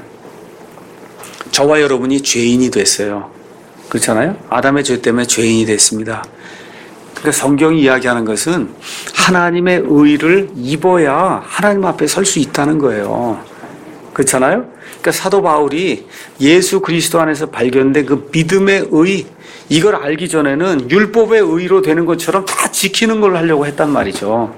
저와 여러분이 죄인이 됐어요. 그렇잖아요? 아담의 죄 때문에 죄인이 됐습니다. 그러니까 성경이 이야기하는 것은 하나님의 의를 입어야 하나님 앞에 설 수 있다는 거예요. 그렇잖아요? 그러니까 사도 바울이 예수 그리스도 안에서 발견된 그 믿음의 의, 이걸 알기 전에는 율법의 의로 되는 것처럼 다 지키는 걸 하려고 했단 말이죠.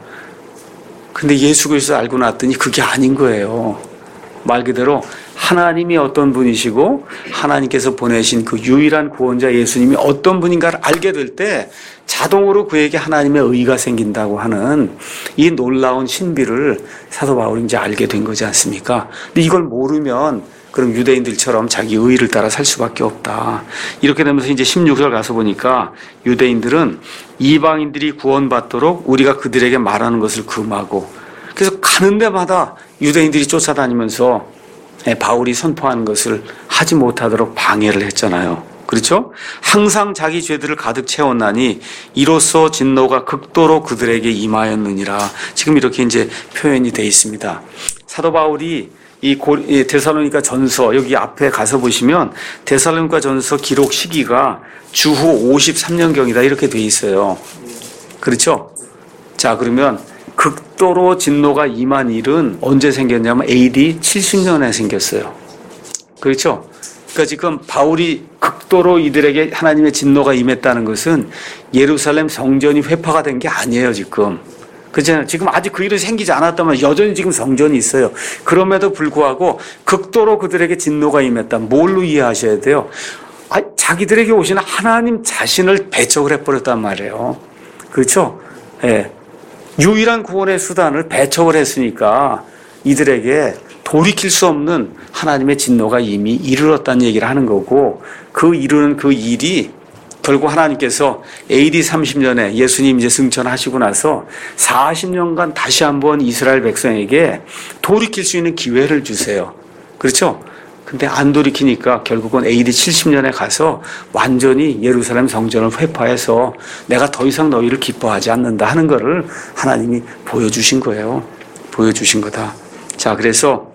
근데 예수 그리스도 알고 났더니 그게 아닌 거예요. 말 그대로 하나님이 어떤 분이시고 하나님께서 보내신 그 유일한 구원자 예수님이 어떤 분인가를 알게 될 때 자동으로 그에게 하나님의 의가 생긴다고 하는 이 놀라운 신비를 사도 바울이 이제 알게 된 거지 않습니까? 근데 이걸 모르면 그럼 유대인들처럼 자기 의를 따라 살 수밖에 없다. 이렇게 되면서 이제 십육 절 가서 보니까 유대인들은 이방인들이 구원받도록 우리가 그들에게 말하는 것을 금하고, 그래서 가는 데마다 유대인들이 쫓아다니면서 바울이 선포하는 것을 하지 못하도록 방해를 했잖아요. 그렇죠? 항상 자기 죄들을 가득 채웠나니 이로써 진노가 극도로 그들에게 임하였느니라. 지금 이렇게 이제 표현이 되어 있습니다. 사도 바울이 이 데살로니가 전서 여기 앞에 가서 보시면 데살로니가 전서 기록 시기가 주후 오십삼 년경이다 이렇게 돼 있어요. 그렇죠? 자, 그러면 극도로 진노가 임한 일은 언제 생겼냐면 에이디 칠십 년에 생겼어요. 그렇죠? 그러니까 지금 바울이 극도로 이들에게 하나님의 진노가 임했다는 것은 예루살렘 성전이 회파가 된 게 아니에요, 지금. 그렇잖아요. 지금 아직 그 일이 생기지 않았다면 여전히 지금 성전이 있어요. 그럼에도 불구하고 극도로 그들에게 진노가 임했다. 뭘로 이해하셔야 돼요? 아, 자기들에게 오시는 하나님 자신을 배척을 해버렸단 말이에요. 그렇죠? 예. 유일한 구원의 수단을 배척을 했으니까 이들에게 돌이킬 수 없는 하나님의 진노가 이미 이르렀다는 얘기를 하는 거고, 그 이루는 그 일이 결국 하나님께서 에이디 삼십 년에 예수님 이제 승천하시고 나서 사십 년간 다시 한번 이스라엘 백성에게 돌이킬 수 있는 기회를 주세요. 그렇죠? 근데 안 돌이키니까 결국은 에이디 칠십 년에 가서 완전히 예루살렘 성전을 회파해서 내가 더 이상 너희를 기뻐하지 않는다 하는 거를 하나님이 보여주신 거예요. 보여주신 거다. 자, 그래서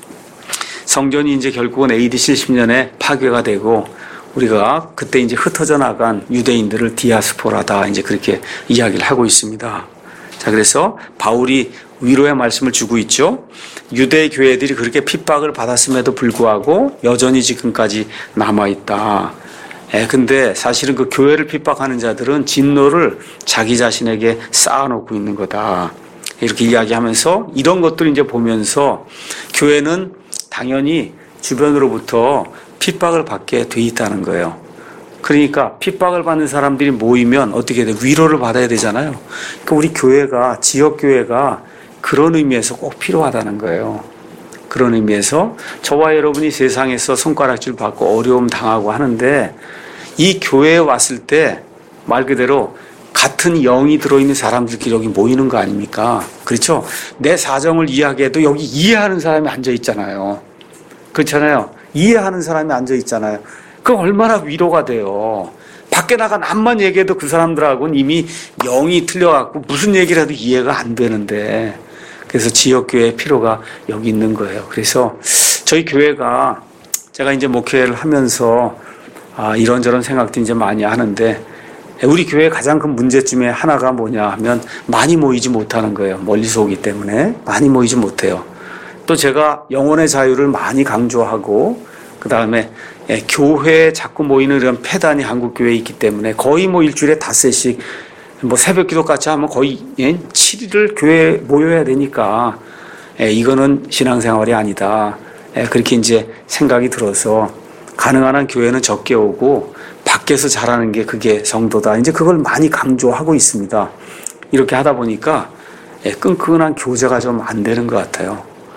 성전이 이제 결국은 에이디 칠십 년에 파괴가 되고 우리가 그때 이제 흩어져 나간 유대인들을 디아스포라다 이제 그렇게 이야기를 하고 있습니다. 자, 그래서 바울이 위로의 말씀을 주고 있죠. 유대 교회들이 그렇게 핍박을 받았음에도 불구하고 여전히 지금까지 남아있다. 예, 근데 사실은 그 교회를 핍박하는 자들은 진노를 자기 자신에게 쌓아놓고 있는 거다. 이렇게 이야기하면서 이런 것들을 이제 보면서 교회는 당연히 주변으로부터 핍박을 받게 돼 있다는 거예요. 그러니까 핍박을 받는 사람들이 모이면 어떻게 돼? 위로를 받아야 되잖아요. 그러니까 우리 교회가, 지역교회가 그런 의미에서 꼭 필요하다는 거예요. 그런 의미에서 저와 여러분이 세상에서 손가락질 받고 어려움 당하고 하는데 이 교회에 왔을 때 말 그대로 같은 영이 들어있는 사람들끼리 여기 모이는 거 아닙니까? 그렇죠? 내 사정을 이야기해도 여기 이해하는 사람이 앉아 있잖아요. 그렇잖아요. 이해하는 사람이 앉아 있잖아요. 그 얼마나 위로가 돼요. 밖에 나가 남만 얘기해도 그 사람들하고는 이미 영이 틀려갖고 무슨 얘기를 해도 이해가 안 되는데, 그래서 지역교회의 필요가 여기 있는 거예요. 그래서 저희 교회가 제가 이제 목회를 하면서 아, 이런저런 생각도 이제 많이 하는데 우리 교회의 가장 큰 문제 중에 하나가 뭐냐 하면 많이 모이지 못하는 거예요. 멀리서 오기 때문에 많이 모이지 못해요. 또 제가 영혼의 자유를 많이 강조하고 그 다음에 교회에 자꾸 모이는 이런 폐단이 한국교회에 있기 때문에 거의 뭐 일주일에 닷새씩 뭐 새벽기도 같이 하면 거의 칠 일을 교회에 모여야 되니까 이거는 신앙생활이 아니다. 그렇게 이제 생각이 들어서 가능한 한 교회는 적게 오고 밖에서 잘하는 게 그게 성도다. 이제 그걸 많이 강조하고 있습니다. 이렇게 하다 보니까 끈끈한 교제가 좀 안 되는 것 같아요.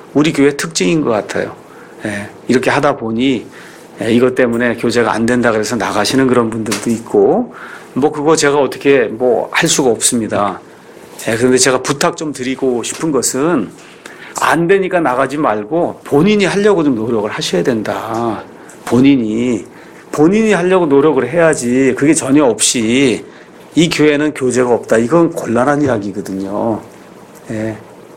우리 교회 특징인 것 같아요. 예, 이렇게 하다 보니 예, 이것 때문에 교제가 안 된다 그래서 나가시는 그런 분들도 있고 뭐 그거 제가 어떻게 뭐 할 수가 없습니다. 예, 그런데 제가 부탁 좀 드리고 싶은 것은 안 되니까 나가지 말고 본인이 하려고 좀 노력을 하셔야 된다. 본인이 본인이 하려고 노력을 해야지 그게 전혀 없이 이 교회는 교제가 없다. 이건 곤란한 이야기거든요. 예.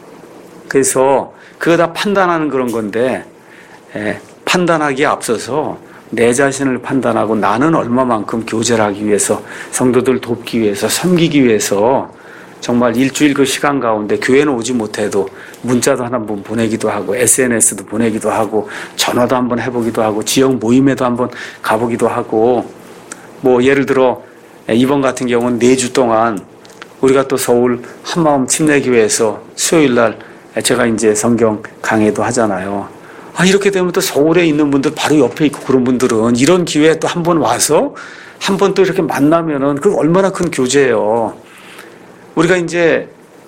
그래서 그거 다 판단하는 그런 건데 예. 판단하기에 앞서서 내 자신을 판단하고 나는 얼마만큼 교제를 하기 위해서 성도들 돕기 위해서 섬기기 위해서 정말 일주일 그 시간 가운데 교회는 오지 못해도 문자도 한 번 보내기도 하고 에스엔에스도 보내기도 하고 전화도 한번 해보기도 하고 지역 모임에도 한번 가보기도 하고 뭐 예를 들어 이번 같은 경우는 네 주 동안 우리가 또 서울 한마음 침례교회에서 수요일 날 제가 이제 성경 강해도 하잖아요. 아, 이렇게 되면 또 서울에 있는 분들 바로 옆에 있고 그런 분들은 이런 기회에 또 한 번 와서 한 번 또 이렇게 만나면은 그 얼마나 큰 교제예요. 우리가 이제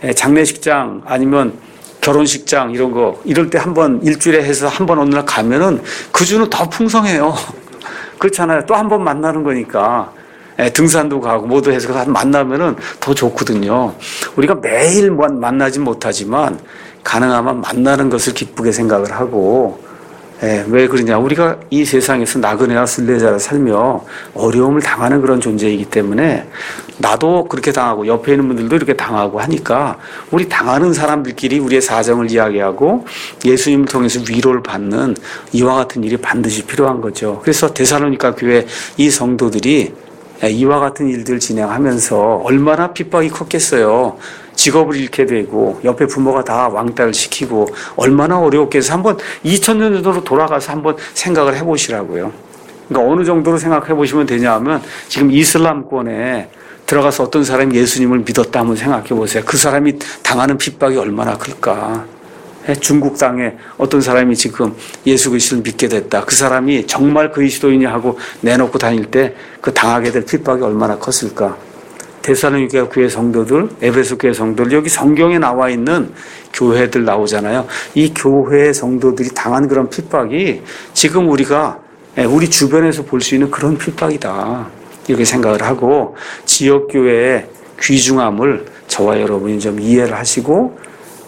장례식장 아니면 결혼식장 이런 거 이럴 때 한 번 일주일에 해서 한 번 어느 날 가면은 그 주는 더 풍성해요. 그렇잖아요. 또 한 번 만나는 거니까. 등산도 가고 모두 해서 만나면은 더 좋거든요. 우리가 매일 만나진 못하지만 가능하면 만나는 것을 기쁘게 생각을 하고 예, 왜 그러냐. 우리가 이 세상에서 나그네와 순례자로 살며 어려움을 당하는 그런 존재이기 때문에 나도 그렇게 당하고 옆에 있는 분들도 이렇게 당하고 하니까 우리 당하는 사람들끼리 우리의 사정을 이야기하고 예수님을 통해서 위로를 받는 이와 같은 일이 반드시 필요한 거죠. 그래서 데살로니가 교회 이 성도들이 이와 같은 일들을 진행하면서 얼마나 핍박이 컸겠어요. 직업을 잃게 되고 옆에 부모가 다 왕따를 시키고 얼마나 어려웠겠어요. 한번 이천 년 전으로 돌아가서 한번 생각을 해보시라고요. 그러니까 어느 정도로 생각해 보시면 되냐 하면 지금 이슬람권에 들어가서 어떤 사람이 예수님을 믿었다 한번 생각해 보세요. 그 사람이 당하는 핍박이 얼마나 클까. 중국 땅에 어떤 사람이 지금 예수 그리스도를 믿게 됐다. 그 사람이 정말 그리스도이냐 하고 내놓고 다닐 때 그 당하게 될 핍박이 얼마나 컸을까. 데살로니가 교회 성도들, 에베소 교회 성도들, 여기 성경에 나와 있는 교회들 나오잖아요. 이 교회 성도들이 당한 그런 핍박이 지금 우리가 우리 주변에서 볼 수 있는 그런 핍박이다. 이렇게 생각을 하고 지역교회의 귀중함을 저와 여러분이 좀 이해를 하시고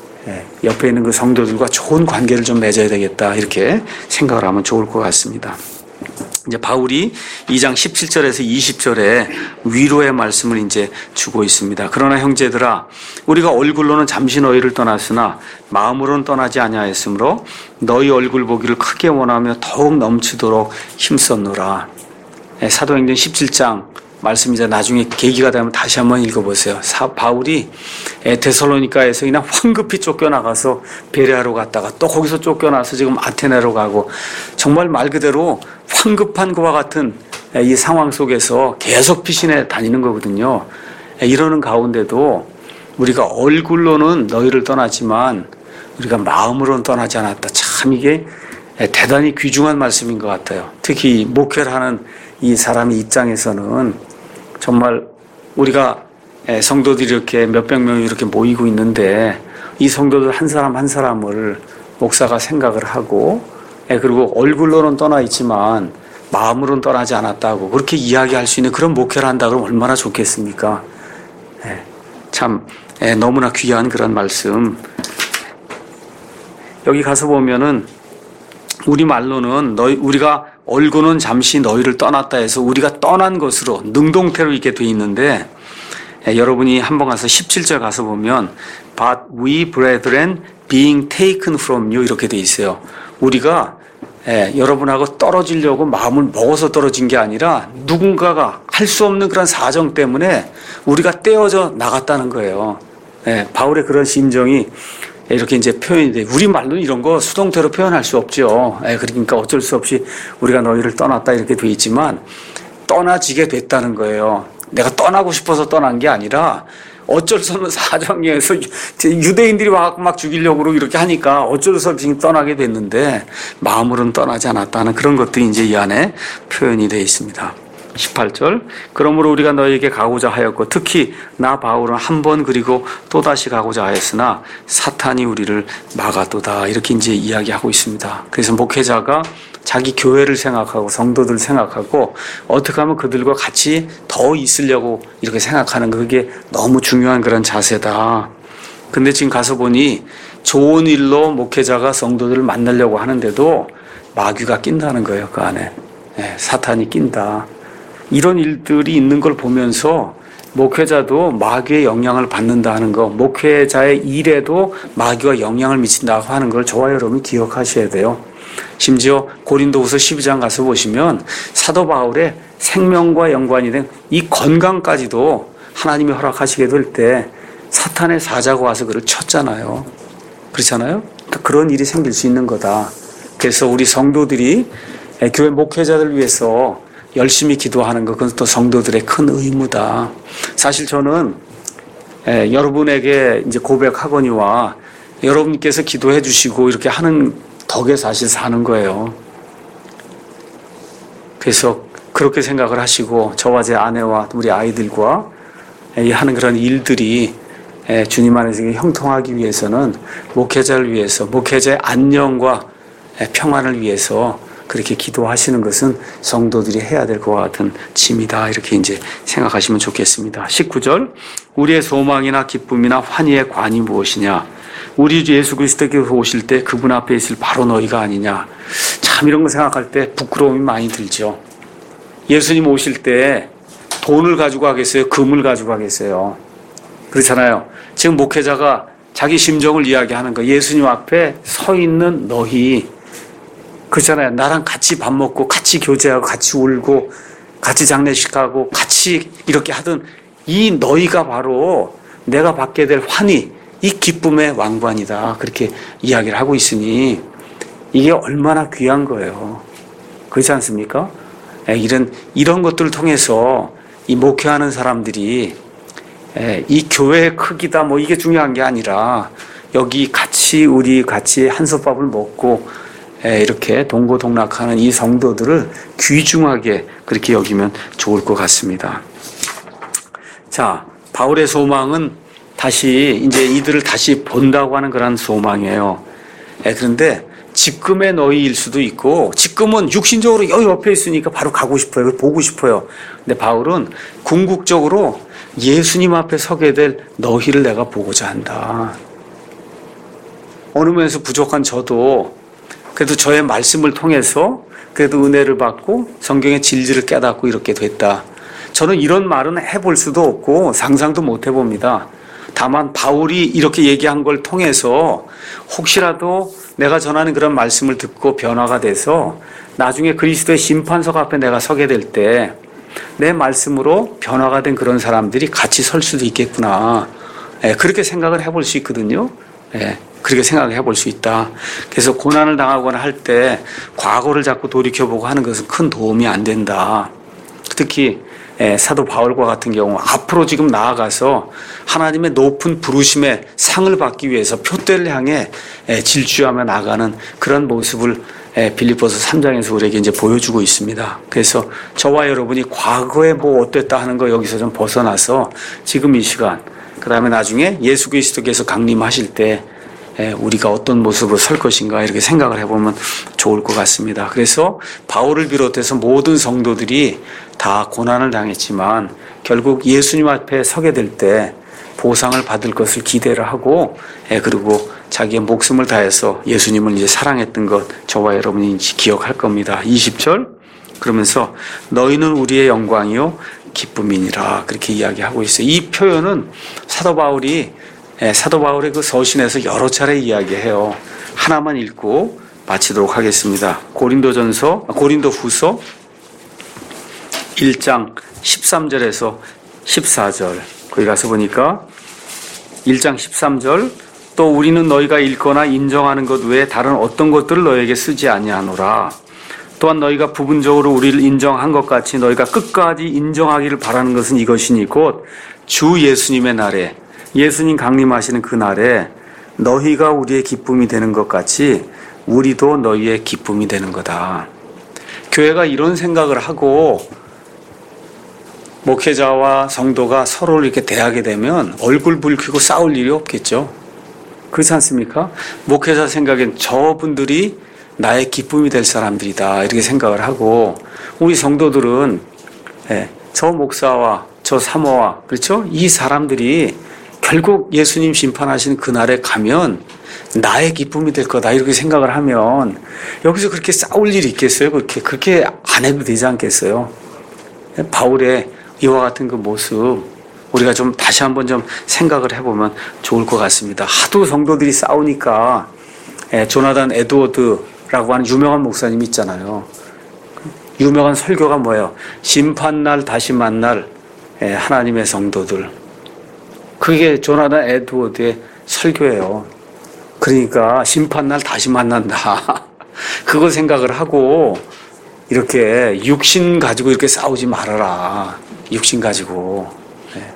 옆에 있는 그 성도들과 좋은 관계를 좀 맺어야 되겠다. 이렇게 생각을 하면 좋을 것 같습니다. 이제 바울이 이 장 십칠 절에서 이십 절에 위로의 말씀을 이제 주고 있습니다. 그러나 형제들아, 우리가 얼굴로는 잠시 너희를 떠났으나 마음으로는 떠나지 아니하였으므로 너희 얼굴 보기를 크게 원하며 더욱 넘치도록 힘썼노라. 사도행전 십칠 장 말씀 이제 나중에 계기가 되면 다시 한번 읽어보세요. 사, 바울이 데살로니가에서 그냥 황급히 쫓겨나가서 베레아로 갔다가 또 거기서 쫓겨나서 지금 아테네로 가고 정말 말 그대로 황급한 것과 같은 이 상황 속에서 계속 피신해 다니는 거거든요. 이러는 가운데도 우리가 얼굴로는 너희를 떠나지만 우리가 마음으로는 떠나지 않았다. 참 이게 대단히 귀중한 말씀인 것 같아요. 특히 목회를 하는 이 사람의 입장에서는 정말 우리가 성도들이 이렇게 몇백 명이 이렇게 모이고 있는데 이 성도들 한 사람 한 사람을 목사가 생각을 하고 그리고 얼굴로는 떠나 있지만 마음으로는 떠나지 않았다고 그렇게 이야기할 수 있는 그런 목회를 한다 그러면 얼마나 좋겠습니까? 참 너무나 귀한 그런 말씀. 여기 가서 보면은 우리 말로는 너희 우리가 얼굴은 잠시 너희를 떠났다 해서 우리가 떠난 것으로 능동태로 이렇게 돼 있는데 예, 여러분이 한번 가서 십칠 절 가서 보면 But we brethren being taken from you 이렇게 돼 있어요. 우리가 예, 여러분하고 떨어지려고 마음을 먹어서 떨어진 게 아니라 누군가가 할 수 없는 그런 사정 때문에 우리가 떼어져 나갔다는 거예요. 예, 바울의 그런 심정이 이렇게 이제 표현이 돼. 우리 말로는 이런 거 수동태로 표현할 수 없죠. 그러니까 어쩔 수 없이 우리가 너희를 떠났다 이렇게 돼 있지만 떠나지게 됐다는 거예요. 내가 떠나고 싶어서 떠난 게 아니라 어쩔 수 없는 사정에서 유대인들이 와서 막 죽이려고 이렇게 하니까 어쩔 수 없이 떠나게 됐는데 마음으로는 떠나지 않았다는 그런 것들이 이제 이 안에 표현이 되어 있습니다. 십팔 절. 그러므로 우리가 너에게 가고자 하였고 특히 나 바울은 한 번 그리고 또다시 가고자 하였으나 사탄이 우리를 막아도다. 이렇게 이제 이야기하고 있습니다. 그래서 목회자가 자기 교회를 생각하고 성도들 생각하고 어떻게 하면 그들과 같이 더 있으려고 이렇게 생각하는 거, 그게 너무 중요한 그런 자세다. 근데 지금 가서 보니 좋은 일로 목회자가 성도들을 만나려고 하는데도 마귀가 낀다는 거예요. 그 안에. 네, 사탄이 낀다. 이런 일들이 있는 걸 보면서 목회자도 마귀의 영향을 받는다 하는 거, 목회자의 일에도 마귀가 영향을 미친다고 하는 걸 저와 여러분이 기억하셔야 돼요. 심지어 고린도후서 십이 장 가서 보시면 사도 바울의 생명과 연관이 된 이 건강까지도 하나님이 허락하시게 될 때 사탄의 사자가 와서 그를 쳤잖아요. 그렇잖아요? 그러니까 그런 일이 생길 수 있는 거다. 그래서 우리 성도들이 교회 목회자들 위해서 열심히 기도하는 것, 그건 또 성도들의 큰 의무다. 사실 저는 에, 여러분에게 이제 고백하거니와 여러분께서 기도해 주시고 이렇게 하는 덕에 사실 사는 거예요. 그래서 그렇게 생각을 하시고 저와 제 아내와 우리 아이들과 에, 하는 그런 일들이 에, 주님 안에서 형통하기 위해서는 목회자를 위해서, 목회자의 안녕과 에, 평안을 위해서 그렇게 기도하시는 것은 성도들이 해야 될 것 같은 짐이다. 이렇게 이제 생각하시면 좋겠습니다. 십구 절. 우리의 소망이나 기쁨이나 환희의 관이 무엇이냐? 우리 주 예수 그리스도께서 오실 때 그분 앞에 있을 바로 너희가 아니냐? 참 이런 거 생각할 때 부끄러움이 많이 들죠. 예수님 오실 때 돈을 가지고 가겠어요? 금을 가지고 가겠어요? 그렇잖아요. 지금 목회자가 자기 심정을 이야기하는 거. 예수님 앞에 서 있는 너희, 그렇잖아요. 나랑 같이 밥 먹고 같이 교제하고 같이 울고 같이 장례식하고 같이 이렇게 하던 이 너희가 바로 내가 받게 될 환희, 이 기쁨의 왕관이다. 그렇게 이야기를 하고 있으니 이게 얼마나 귀한 거예요. 그렇지 않습니까? 이런 이런 것들을 통해서 이 목회하는 사람들이 이 교회의 크기다 뭐 이게 중요한 게 아니라 여기 같이 우리 같이 한솥밥을 먹고 이렇게 동고동락하는 이 성도들을 귀중하게 그렇게 여기면 좋을 것 같습니다. 자, 바울의 소망은 다시 이제 이들을 다시 본다고 하는 그런 소망이에요. 그런데 지금의 너희일 수도 있고, 지금은 육신적으로 여기 옆에 있으니까 바로 가고 싶어요. 보고 싶어요. 근데 바울은 궁극적으로 예수님 앞에 서게 될 너희를 내가 보고자 한다. 어느 면에서 부족한 저도 그래도 저의 말씀을 통해서 그래도 은혜를 받고 성경의 진리를 깨닫고 이렇게 됐다. 저는 이런 말은 해볼 수도 없고 상상도 못 해봅니다. 다만 바울이 이렇게 얘기한 걸 통해서 혹시라도 내가 전하는 그런 말씀을 듣고 변화가 돼서 나중에 그리스도의 심판석 앞에 내가 서게 될 때 내 말씀으로 변화가 된 그런 사람들이 같이 설 수도 있겠구나. 예, 그렇게 생각을 해볼 수 있거든요. 예. 그렇게 생각을 해볼 수 있다. 그래서 고난을 당하거나 할 때 과거를 자꾸 돌이켜보고 하는 것은 큰 도움이 안 된다. 특히 사도 바울과 같은 경우 앞으로 지금 나아가서 하나님의 높은 부르심의 상을 받기 위해서 표대를 향해 질주하며 나가는 그런 모습을 빌립보서 삼 장에서 우리에게 이제 보여주고 있습니다. 그래서 저와 여러분이 과거에 뭐 어땠다 하는 거 여기서 좀 벗어나서 지금 이 시간, 그 다음에 나중에 예수 그리스도께서 강림하실 때 우리가 어떤 모습으로 설 것인가 이렇게 생각을 해보면 좋을 것 같습니다. 그래서 바울을 비롯해서 모든 성도들이 다 고난을 당했지만 결국 예수님 앞에 서게 될 때 보상을 받을 것을 기대를 하고 그리고 자기의 목숨을 다해서 예수님을 이제 사랑했던 것 저와 여러분이 기억할 겁니다. 이십 절 그러면서 너희는 우리의 영광이요 기쁨이니라 그렇게 이야기하고 있어요. 이 표현은 사도 바울이 예, 사도 바울의 그 서신에서 여러 차례 이야기해요. 하나만 읽고 마치도록 하겠습니다. 고린도전서, 고린도후서 일 장 십삼 절에서 십사 절. 거기 가서 보니까 일 장 십삼 절 또 우리는 너희가 읽거나 인정하는 것 외에 다른 어떤 것들을 너희에게 쓰지 아니하노라. 또한 너희가 부분적으로 우리를 인정한 것 같이 너희가 끝까지 인정하기를 바라는 것은 이것이니 곧 주 예수님의 날에 예수님 강림하시는 그날에 너희가 우리의 기쁨이 되는 것 같이 우리도 너희의 기쁨이 되는 거다. 교회가 이런 생각을 하고 목회자와 성도가 서로를 이렇게 대하게 되면 얼굴 붉히고 싸울 일이 없겠죠. 그렇지 않습니까? 목회자 생각엔 저분들이 나의 기쁨이 될 사람들이다 이렇게 생각을 하고, 우리 성도들은 예, 저 목사와 저 사모와 그렇죠? 이 사람들이 결국 예수님 심판하시는 그날에 가면 나의 기쁨이 될 거다 이렇게 생각을 하면 여기서 그렇게 싸울 일이 있겠어요? 그렇게 그렇게 안 해도 되지 않겠어요? 바울의 이와 같은 그 모습 우리가 좀 다시 한번 좀 생각을 해보면 좋을 것 같습니다. 하도 성도들이 싸우니까 예, 조나단 에드워드라고 하는 유명한 목사님 있잖아요. 유명한 설교가 뭐예요? 심판날 다시 만날 예, 하나님의 성도들. 그게 조나단 에드워드의 설교예요. 그러니까 심판날 다시 만난다. 그거 생각을 하고 이렇게 육신 가지고 이렇게 싸우지 말아라. 육신 가지고. 네.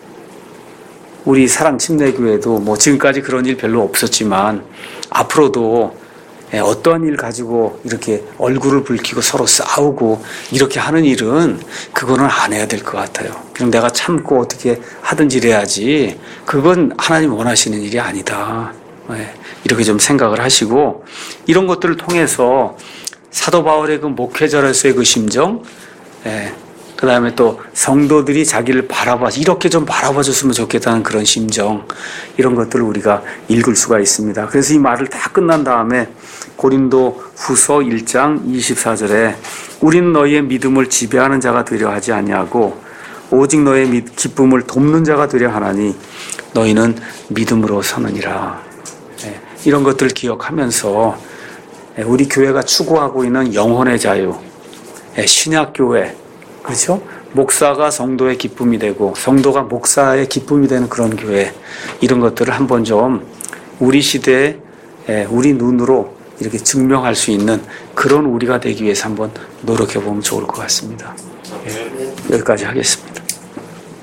우리 사랑침례교회도 뭐 지금까지 그런 일 별로 없었지만 앞으로도 어떠한 일 가지고 이렇게 얼굴을 붉히고 서로 싸우고 이렇게 하는 일은 그거는 안 해야 될 것 같아요. 그냥 내가 참고 어떻게 하든지 해야지 그건 하나님 원하시는 일이 아니다. 네. 이렇게 좀 생각을 하시고 이런 것들을 통해서 사도 바울의 그 목회자로서의 그 심정, 예, 그 다음에 또 성도들이 자기를 바라봐, 이렇게 좀 바라봐 줬으면 좋겠다는 그런 심정, 이런 것들을 우리가 읽을 수가 있습니다. 그래서 이 말을 다 끝난 다음에 고린도 후서 일 장 이십사 절에 우리는 너희의 믿음을 지배하는 자가 되려 하지 아니하고 오직 너의 기쁨을 돕는 자가 되려 하나니 너희는 믿음으로 서느니라. 예, 이런 것들을 기억하면서 우리 교회가 추구하고 있는 영혼의 자유, 신약교회, 그렇죠? 목사가 성도의 기쁨이 되고 성도가 목사의 기쁨이 되는 그런 교회, 이런 것들을 한번 좀 우리 시대에 우리 눈으로 이렇게 증명할 수 있는 그런 우리가 되기 위해서 한번 노력해 보면 좋을 것 같습니다. 여기까지 하겠습니다.